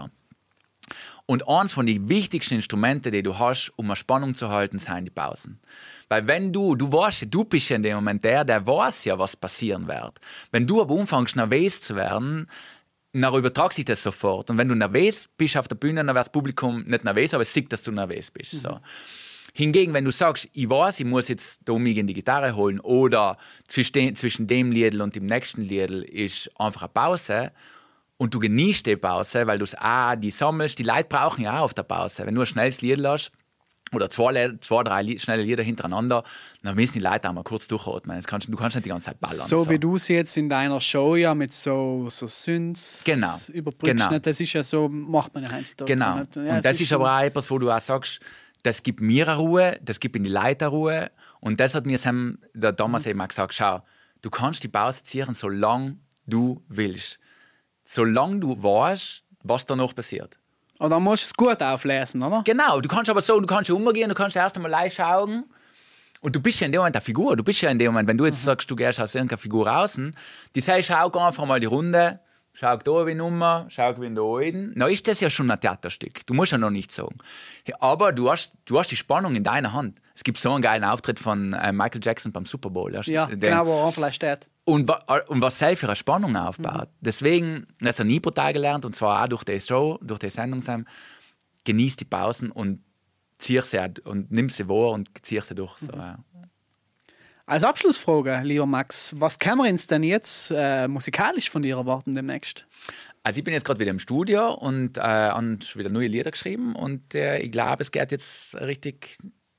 [SPEAKER 2] Und eins von den wichtigsten Instrumenten, die du hast, um eine Spannung zu halten, sind die Pausen. Weil wenn du weißt, du bist ja in dem Moment der weiß ja, was passieren wird. Wenn du aber anfängst, nervös zu werden, dann übertragt sich das sofort. Und wenn du nervös bist auf der Bühne, dann wird das Publikum nicht nervös, aber es sieht, dass du nervös bist. So. Hingegen, wenn du sagst, ich weiß, ich muss jetzt da die Gitarre holen oder zwischen dem Liedl und dem nächsten Liedl ist einfach eine Pause und du genießt die Pause, weil du die sammelst, die Leute brauchen ja auch auf der Pause. Wenn du ein schnelles Liedl hast oder zwei, drei schnelle Lieder hintereinander, dann müssen die Leute auch mal kurz durchatmen. Du kannst nicht die ganze Zeit ballern.
[SPEAKER 1] So wie du sie jetzt in deiner Show ja mit so Synths überbrückst.
[SPEAKER 2] Genau.
[SPEAKER 1] Das ist ja so, macht man ja heutzutage.
[SPEAKER 2] Genau.
[SPEAKER 1] So ja,
[SPEAKER 2] und das ist aber auch etwas, wo du auch sagst, das gibt mir eine Ruhe, das gibt in die Leute eine Ruhe. Und das hat mir der Thomas eben auch gesagt, schau, du kannst die Pause ziehen, solange du willst. Solange du weißt, was danach passiert.
[SPEAKER 1] Und dann musst du es gut auflesen, oder?
[SPEAKER 2] Genau, du kannst umgehen, du kannst erst einmal live schauen. Und du bist ja in dem Moment eine Figur. Du bist ja in dem Moment, wenn du jetzt sagst, du gehst aus irgendeiner Figur raus, die sagst, schau einfach mal die Runde, schau da wie Nummer, schau wie da oben. Na ist das ja schon ein Theaterstück. Du musst ja noch nicht sagen. Aber du hast die Spannung in deiner Hand. Es gibt so einen geilen Auftritt von Michael Jackson beim Super Bowl.
[SPEAKER 1] Ja, genau, wo er vielleicht steht.
[SPEAKER 2] Und was sehr für eine Spannung aufbaut. Deswegen, das habe ich nie brutal gelernt, und zwar auch durch die Show, durch die Sendung, genieß die Pausen und zieh sie und nimm sie wahr und zieh sie durch. So, ja.
[SPEAKER 1] Als Abschlussfrage, lieber Max, was können wir uns denn jetzt musikalisch von dir erwarten demnächst?
[SPEAKER 2] Also ich bin jetzt gerade wieder im Studio und wieder neue Lieder geschrieben und ich glaube, es geht jetzt richtig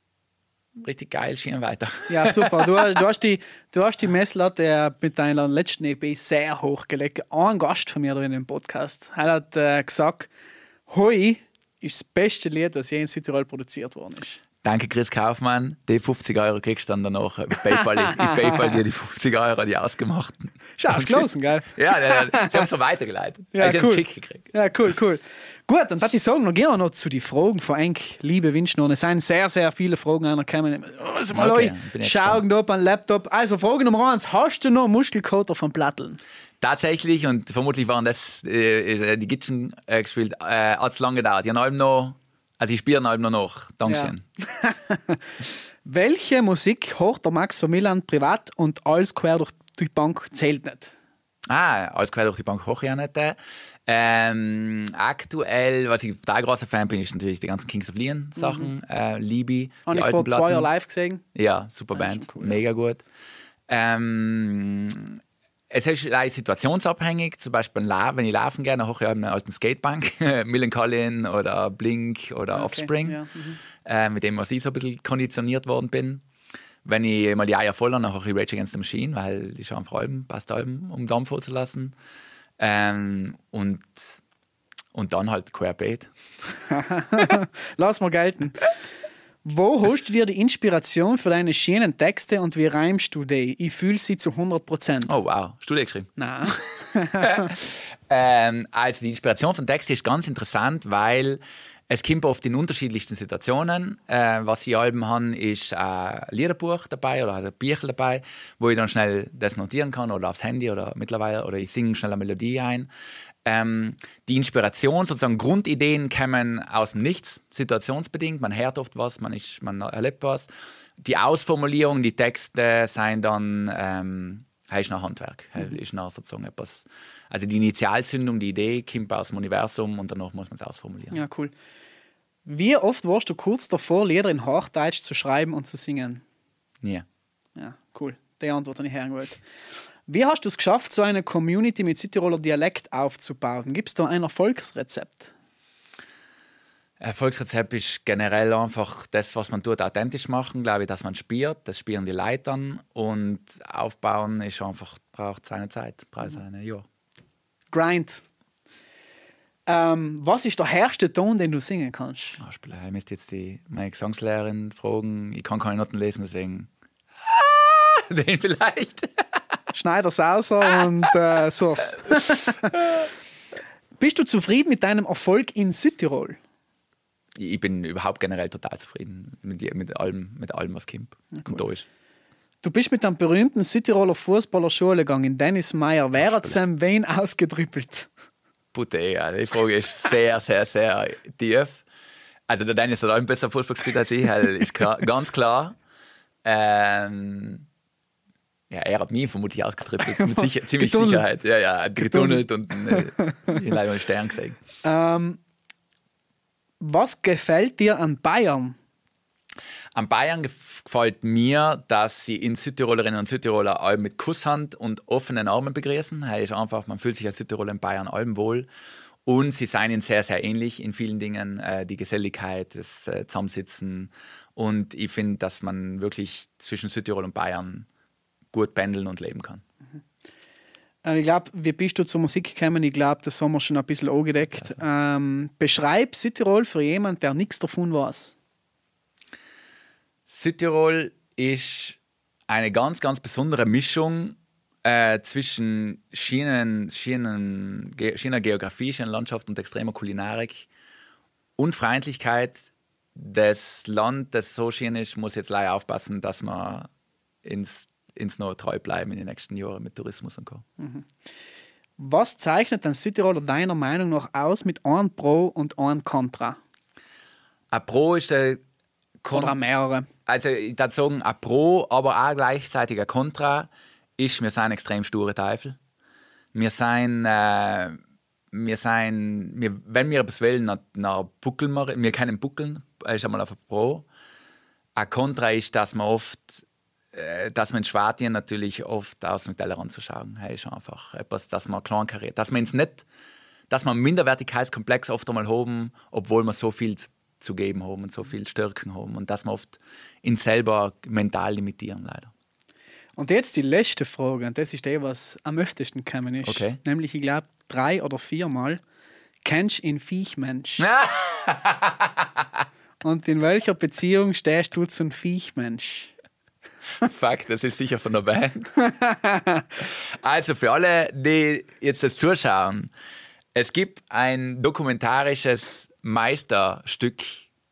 [SPEAKER 2] geil schön weiter.
[SPEAKER 1] Ja, super. Du hast die Messlatte mit deiner letzten EP sehr hochgelegt. Ein Gast von mir da in dem Podcast hat gesagt, «Hoi ist das beste Lied, das je in Südtirol produziert worden ist.»
[SPEAKER 2] Danke, Chris Kaufmann. Die 50 € kriegst du dann danach. Ich PayPal dir die 50 €, die ausgemachten.
[SPEAKER 1] Schau, geschlossen, gell?
[SPEAKER 2] Ja, sie haben es so weitergeleitet.
[SPEAKER 1] Ja,
[SPEAKER 2] sie haben es Kick gekriegt.
[SPEAKER 1] Ja, cool. Gut, dann würde ich sagen, dann gehen wir noch zu den Fragen von Enk, liebe Wünschen. Und es sind sehr, sehr viele Fragen reingekommen. Also mal schauen da beim Laptop. Also Frage Nummer 1, hast du noch Muskelkater von Platteln?
[SPEAKER 2] Tatsächlich, und vermutlich waren das die Gitschen gespielt, hat es lange gedauert. Ich spiele noch nach. Dankeschön.
[SPEAKER 1] Ja. Welche Musik hört der Max von Milan privat und alles quer durch die Bank zählt nicht?
[SPEAKER 2] Alles quer durch die Bank hoch ja nicht. Aktuell, was ich total großer Fan bin, ist natürlich die ganzen Kings of Leon Sachen. Liebe ich.
[SPEAKER 1] Habe ich vor 2 Jahren live gesehen.
[SPEAKER 2] Ja, super Band. Cool, mega gut. Es ist situationsabhängig. Zum Beispiel, wenn ich laufen gehe, dann hoche ich einen alten Skatebank. Millencolin oder Blink oder Offspring. Ja, mit dem ich so ein bisschen konditioniert worden bin. Wenn ich mal die Eier voll habe, dann hoche ich Rage Against the Machine, weil die schon auf Alben, um Dampf zu lassen. Und dann halt querbeet.
[SPEAKER 1] Lass mal gelten. Wo holst du dir die Inspiration für deine schönen Texte und wie reimst du die? Ich fühle sie zu 100%.
[SPEAKER 2] Oh wow, hast du die geschrieben?
[SPEAKER 1] Nein.
[SPEAKER 2] Also die Inspiration von Texten ist ganz interessant, weil es kommt oft in unterschiedlichsten Situationen. Was ich Alben habe, ist ein Liederbuch dabei oder ein Büchlein dabei, wo ich dann schnell das notieren kann oder aufs Handy oder mittlerweile oder ich singe schnell eine Melodie ein. Die Inspiration, sozusagen Grundideen kommen aus dem Nichts, situationsbedingt. Man hört oft was, man erlebt was. Die Ausformulierung, die Texte sind dann ist noch Handwerk, ist noch sozusagen etwas. Also die Initialzündung, die Idee kommt aus dem Universum und danach muss man es ausformulieren.
[SPEAKER 1] Ja, cool. Wie oft warst du kurz davor, Lieder in Hochdeutsch zu schreiben und zu singen?
[SPEAKER 2] Nie.
[SPEAKER 1] Ja, cool. Die Antwort habe ich hören wollte. Wie hast du es geschafft, so eine Community mit Südtiroler Dialekt aufzubauen? Gibt es da ein Erfolgsrezept?
[SPEAKER 2] Erfolgsrezept ist generell einfach das, was man tut, authentisch machen, glaube ich, dass man spürt. Das spüren die Leute dann. Und aufbauen ist einfach, braucht seine Zeit, braucht seine Jahr.
[SPEAKER 1] Grind. Was ist der härteste Ton, den du singen kannst?
[SPEAKER 2] Ich müsste jetzt meine Gesangslehrerin fragen. Ich kann keine Noten lesen, deswegen den vielleicht.
[SPEAKER 1] Schneider Sauser und sowas. Bist du zufrieden mit deinem Erfolg in Südtirol?
[SPEAKER 2] Ich bin überhaupt generell total zufrieden mit allem, was kommt und da ist.
[SPEAKER 1] Du bist mit einem berühmten Südtiroler Fußballer Schule gegangen, Dennis Meyer. Wer hat Sam wen ausgedribbelt?
[SPEAKER 2] Putte, ja, die Frage ist sehr, sehr, sehr tief. Also der Dennis hat auch besser Fußball gespielt als ich, ist klar, ganz klar. Ja, er hat mich vermutlich ausgetrippelt, mit ziemlich Sicherheit. Ja, getunnelt und leider einen Stern gesehen.
[SPEAKER 1] Was gefällt dir an Bayern?
[SPEAKER 2] An Bayern gefällt mir, dass sie in Südtirolerinnen und Südtiroler allem mit Kusshand und offenen Armen begrüßen. Ist einfach, man fühlt sich als Südtiroler in Bayern allem wohl. Und sie seien ihnen sehr, sehr ähnlich in vielen Dingen. Die Geselligkeit, das Zusammensitzen. Und ich finde, dass man wirklich zwischen Südtirol und Bayern gut pendeln und leben kann.
[SPEAKER 1] Ich glaube, wie bist du zur Musik gekommen? Ich glaube, das haben wir schon ein bisschen angedeckt. Beschreib Südtirol für jemanden, der nichts davon weiß.
[SPEAKER 2] Südtirol ist eine ganz, ganz besondere Mischung zwischen schöner Geografie, schöner Landschaft und extremer Kulinarik und Freundlichkeit. Das Land, das so schön ist, muss jetzt leider aufpassen, dass wir ins noch treu bleiben in den nächsten Jahren mit Tourismus und Co.
[SPEAKER 1] Was zeichnet ein Südtiroler deiner Meinung nach aus mit einem Pro und einem Contra?
[SPEAKER 2] Ein Pro ist der
[SPEAKER 1] Oder mehrere.
[SPEAKER 2] Also ich würde sagen, ein Pro, aber auch gleichzeitig ein Contra ist, wir sind extrem sture Teufel. Wenn wir etwas wollen, dann buckeln wir. Wir können buckeln, das ist einmal auf ein Pro. Ein Contra ist, dass man in Schwartien natürlich oft aus dem Tellerrand zu schauen. Das ist einfach etwas, das man klein kariert. Dass man einen Minderwertigkeitskomplex oft einmal haben, obwohl wir so viel zu geben haben und so viel Stärken haben. Und dass wir oft ihn selber mental limitieren, leider.
[SPEAKER 1] Und jetzt die letzte Frage, und das ist die, was am öftesten gekommen ist.
[SPEAKER 2] Okay.
[SPEAKER 1] Nämlich, ich glaube, 3 oder 4 Mal. Kennst du ihn Viechmensch? Und in welcher Beziehung stehst du zum Viechmensch?
[SPEAKER 2] Fuck, das ist sicher von der Band. Also für alle, die jetzt das zuschauen, es gibt ein dokumentarisches Meisterstück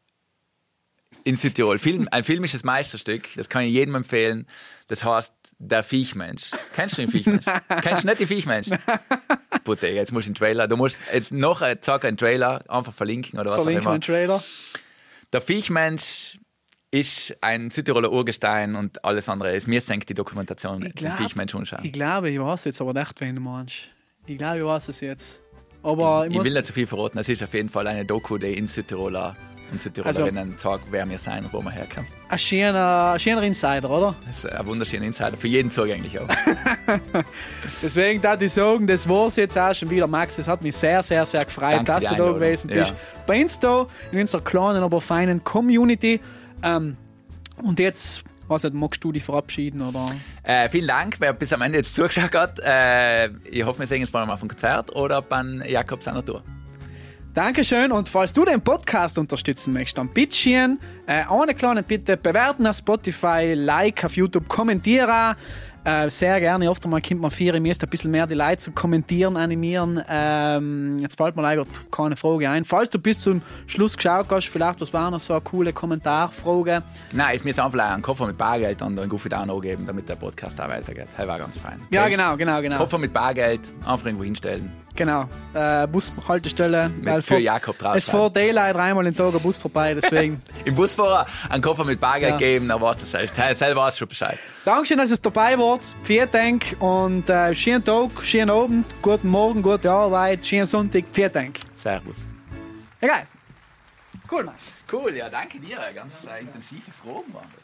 [SPEAKER 2] in Südtirol. Ein filmisches Meisterstück, das kann ich jedem empfehlen. Das heißt Der Viechmensch. Kennst du den Viechmensch? Kennst du nicht den Viechmensch? Putte, jetzt musst du den Trailer, du musst jetzt noch einen Trailer einfach verlinken oder was auch immer.
[SPEAKER 1] Verlinken einen Trailer.
[SPEAKER 2] Der Viechmensch ist ein Südtiroler Urgestein und alles andere ist. Mir denkt die Dokumentation den Viechmensch anschauen.
[SPEAKER 1] Ich glaube, ich weiß jetzt aber nicht, wen du meinst. Ich glaube, ich weiß es jetzt. Aber
[SPEAKER 2] ich will nicht zu viel verraten. Es ist auf jeden Fall eine Doku, die in Südtiroler und Südtirolerinnen sagt, wer wir sein und wo wir herkommen.
[SPEAKER 1] Ein schöner Insider, oder?
[SPEAKER 2] Das ist ein wunderschöner Insider, für jeden zugänglich auch.
[SPEAKER 1] Deswegen darf ich sagen, das war es jetzt auch schon wieder, Max. Es hat mich sehr, sehr, sehr gefreut,
[SPEAKER 2] Danke
[SPEAKER 1] dass du da gewesen bist. Bei uns da, in unserer kleinen, aber feinen Community. Und jetzt, magst du dich verabschieden? Oder?
[SPEAKER 2] Vielen Dank, wer bis am Ende jetzt zugeschaut hat. Ich hoffe, wir sehen uns mal auf dem Konzert oder beim Jakob seiner Tour.
[SPEAKER 1] Dankeschön, und falls du den Podcast unterstützen möchtest, dann bitte eine kleine Bitte, bewerten auf Spotify, like auf YouTube, kommentieren. Sehr gerne, oft einmal kommt man für, mir ist ein bisschen mehr die Leute zu kommentieren, animieren. Jetzt fällt mir leider keine Frage ein. Falls du bis zum Schluss geschaut hast, vielleicht was war noch so eine coole Kommentarfrage.
[SPEAKER 2] Nein, ich muss einfach einen Koffer mit Bargeld und einen Guffi da angeben, damit der Podcast auch weitergeht. Das war ganz fein. Okay?
[SPEAKER 1] Ja, genau.
[SPEAKER 2] Koffer mit Bargeld, einfach irgendwo hinstellen.
[SPEAKER 1] Genau, Bushaltestelle.
[SPEAKER 2] Für Jakob draußen.
[SPEAKER 1] Es fährt Daylight dreimal im Tag ein Bus vorbei, deswegen.
[SPEAKER 2] Im Busfahrer einen Koffer mit Bargeld geben, dann weißt du selbst. Selber weißt du schon Bescheid.
[SPEAKER 1] Dankeschön, dass ihr dabei wart. Vielen Dank und schönen Tag, schönen Abend, guten Morgen, gute Arbeit, schönen Sonntag. Vielen Dank.
[SPEAKER 2] Servus.
[SPEAKER 1] Egal. Cool, Mann.
[SPEAKER 2] Cool, ja, danke dir. Ganz intensive Fragen waren das.